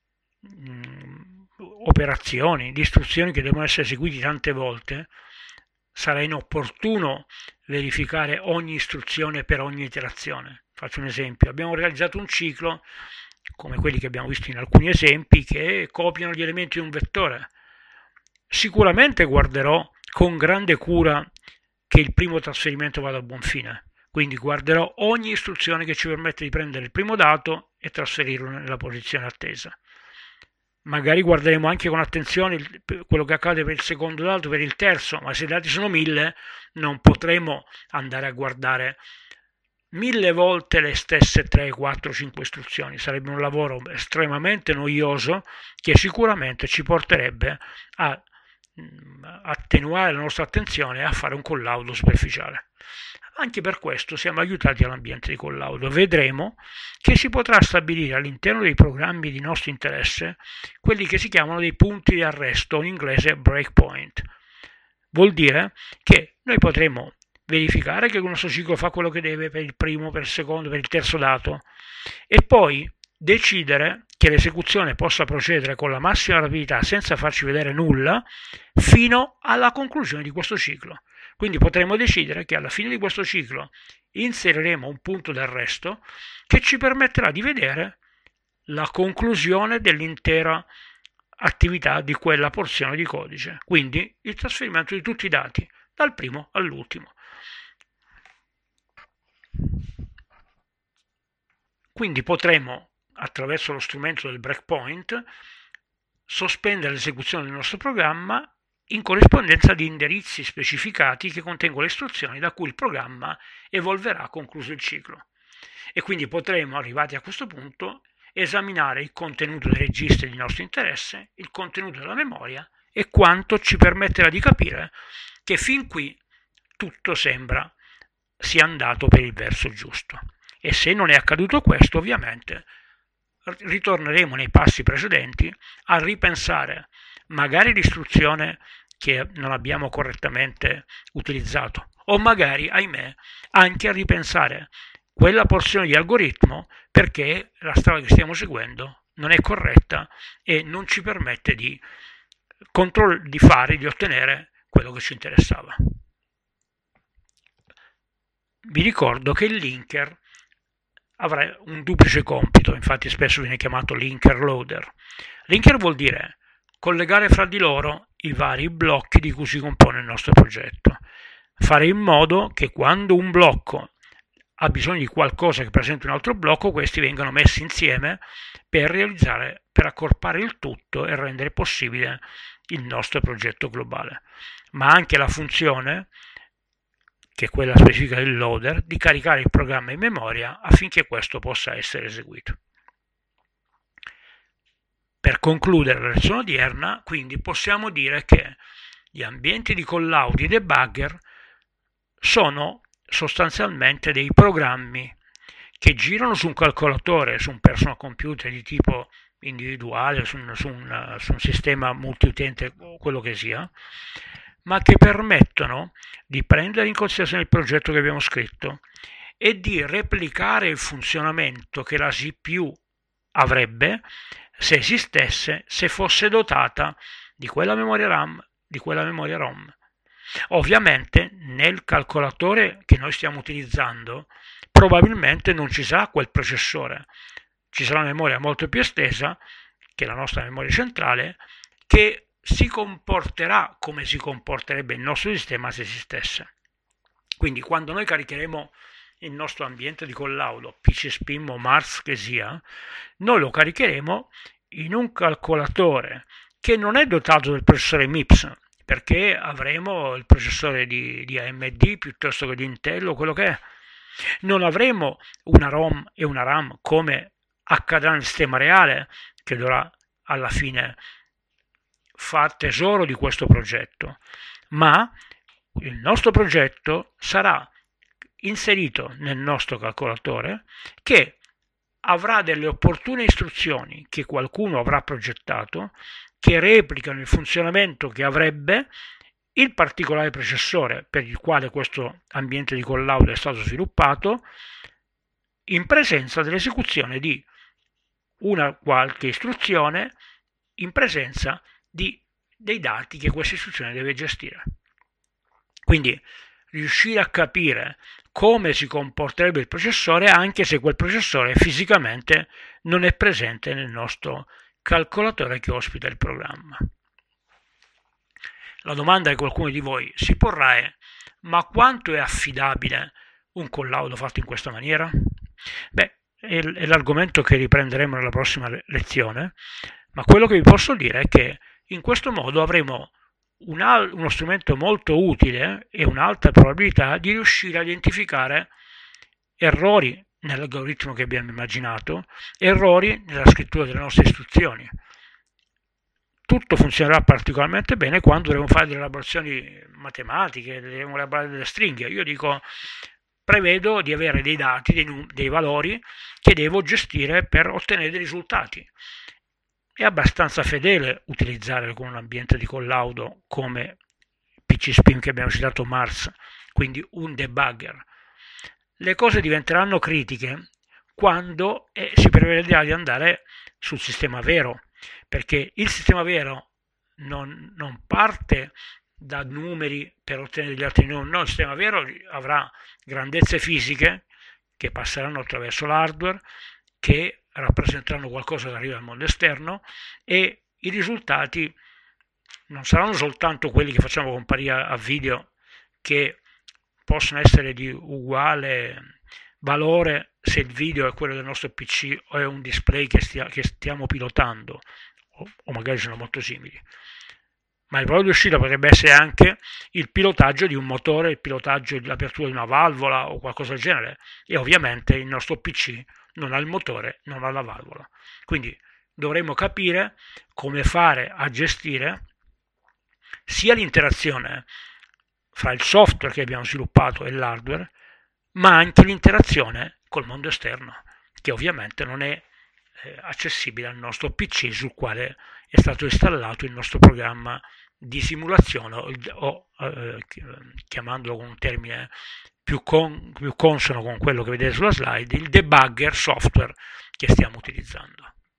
S1: operazioni, di istruzioni che devono essere eseguite tante volte, sarà inopportuno verificare ogni istruzione per ogni iterazione. Faccio un esempio, abbiamo realizzato un ciclo, come quelli che abbiamo visto in alcuni esempi, che copiano gli elementi di un vettore. Sicuramente guarderò con grande cura che il primo trasferimento vada a buon fine, quindi guarderò ogni istruzione che ci permette di prendere il primo dato e trasferirlo nella posizione attesa. Magari guarderemo anche con attenzione quello che accade per il secondo dato, per il terzo, ma se i dati sono 1000 non potremo andare a guardare 1000 volte le stesse 3, 4, 5 istruzioni. Sarebbe un lavoro estremamente noioso che sicuramente ci porterebbe a attenuare la nostra attenzione e a fare un collaudo superficiale. Anche per questo siamo aiutati dall'ambiente di collaudo. Vedremo che si potrà stabilire all'interno dei programmi di nostro interesse quelli che si chiamano dei punti di arresto, in inglese breakpoint. Vuol dire che noi potremo verificare che il nostro ciclo fa quello che deve per il primo, per il secondo, per il terzo dato e poi decidere che l'esecuzione possa procedere con la massima rapidità senza farci vedere nulla fino alla conclusione di questo ciclo. Quindi potremo decidere che alla fine di questo ciclo inseriremo un punto d'arresto che ci permetterà di vedere la conclusione dell'intera attività di quella porzione di codice, quindi il trasferimento di tutti i dati dal primo all'ultimo. Quindi potremo, attraverso lo strumento del breakpoint, sospendere l'esecuzione del nostro programma in corrispondenza di indirizzi specificati che contengono le istruzioni da cui il programma evolverà concluso il ciclo. E quindi potremo, arrivati a questo punto, esaminare il contenuto dei registri di nostro interesse, il contenuto della memoria e quanto ci permetterà di capire che fin qui tutto sembra sia andato per il verso giusto. E se non è accaduto questo, ovviamente, ritorneremo nei passi precedenti a ripensare magari l'istruzione che non abbiamo correttamente utilizzato o magari, ahimè, anche a ripensare quella porzione di algoritmo perché la strada che stiamo seguendo non è corretta e non ci permette di ottenere quello che ci interessava. Vi ricordo che il linker avrà un duplice compito, infatti spesso viene chiamato linker loader. Linker vuol dire collegare fra di loro i vari blocchi di cui si compone il nostro progetto, fare in modo che quando un blocco ha bisogno di qualcosa che presenti un altro blocco, questi vengano messi insieme per accorpare il tutto e rendere possibile il nostro progetto globale. Ma anche la funzione, che è quella specifica del loader, di caricare il programma in memoria affinché questo possa essere eseguito. Per concludere la lezione odierna, quindi, possiamo dire che gli ambienti di call-out di debugger sono sostanzialmente dei programmi che girano su un calcolatore, su un personal computer di tipo individuale, su un sistema multiutente, quello che sia, ma che permettono di prendere in considerazione il progetto che abbiamo scritto e di replicare il funzionamento che la CPU avrebbe se esistesse, se fosse dotata di quella memoria RAM, di quella memoria ROM. Ovviamente nel calcolatore che noi stiamo utilizzando probabilmente non ci sarà quel processore, ci sarà una memoria molto più estesa, che è la nostra memoria centrale, che si comporterà come si comporterebbe il nostro sistema se esistesse. Quindi quando noi caricheremo il nostro ambiente di collaudo, PC Spim o Mars che sia, noi lo caricheremo in un calcolatore che non è dotato del processore MIPS, perché avremo il processore di AMD piuttosto che di Intel o quello che è. Non avremo una ROM e una RAM come accadrà nel sistema reale, che dovrà alla fine far tesoro di questo progetto, ma il nostro progetto sarà inserito nel nostro calcolatore che avrà delle opportune istruzioni che qualcuno avrà progettato che replicano il funzionamento che avrebbe il particolare processore per il quale questo ambiente di collaudo è stato sviluppato, in presenza dell'esecuzione di una qualche istruzione, in presenza dei dati che questa istruzione deve gestire. Quindi riuscire a capire come si comporterebbe il processore anche se quel processore fisicamente non è presente nel nostro calcolatore che ospita il programma. La domanda che qualcuno di voi si porrà è: ma quanto è affidabile un collaudo fatto in questa maniera? Beh, è l'argomento che riprenderemo nella prossima lezione, ma quello che vi posso dire è che in questo modo avremo uno strumento molto utile e un'alta probabilità di riuscire a identificare errori nell'algoritmo che abbiamo immaginato, errori nella scrittura delle nostre istruzioni. Tutto funzionerà particolarmente bene quando dovremo fare delle elaborazioni matematiche, dovremo elaborare delle stringhe. Io dico, prevedo di avere dei dati, dei valori che devo gestire per ottenere dei risultati. È abbastanza fedele utilizzare con un ambiente di collaudo come PC Spim che abbiamo citato, Mars, quindi un debugger. Le cose diventeranno critiche quando si prevederà di andare sul sistema vero, perché il sistema vero non parte da numeri per ottenere degli altri numeri, no, il sistema vero avrà grandezze fisiche che passeranno attraverso l'hardware, che rappresenteranno qualcosa che arriva dal mondo esterno, e i risultati non saranno soltanto quelli che facciamo comparire a video, che possono essere di uguale valore se il video è quello del nostro PC o è un display che stiamo pilotando, o magari sono molto simili. Ma il valore di uscita potrebbe essere anche il pilotaggio di un motore, il pilotaggio dell'apertura di una valvola o qualcosa del genere, e ovviamente il nostro PC non ha il motore, non ha la valvola. Quindi dovremo capire come fare a gestire sia l'interazione fra il software che abbiamo sviluppato e l'hardware, ma anche l'interazione col mondo esterno, che ovviamente non è accessibile al nostro PC sul quale è stato installato il nostro programma di simulazione o chiamandolo con un termine più consono con quello che vedete sulla slide, il debugger software che stiamo utilizzando.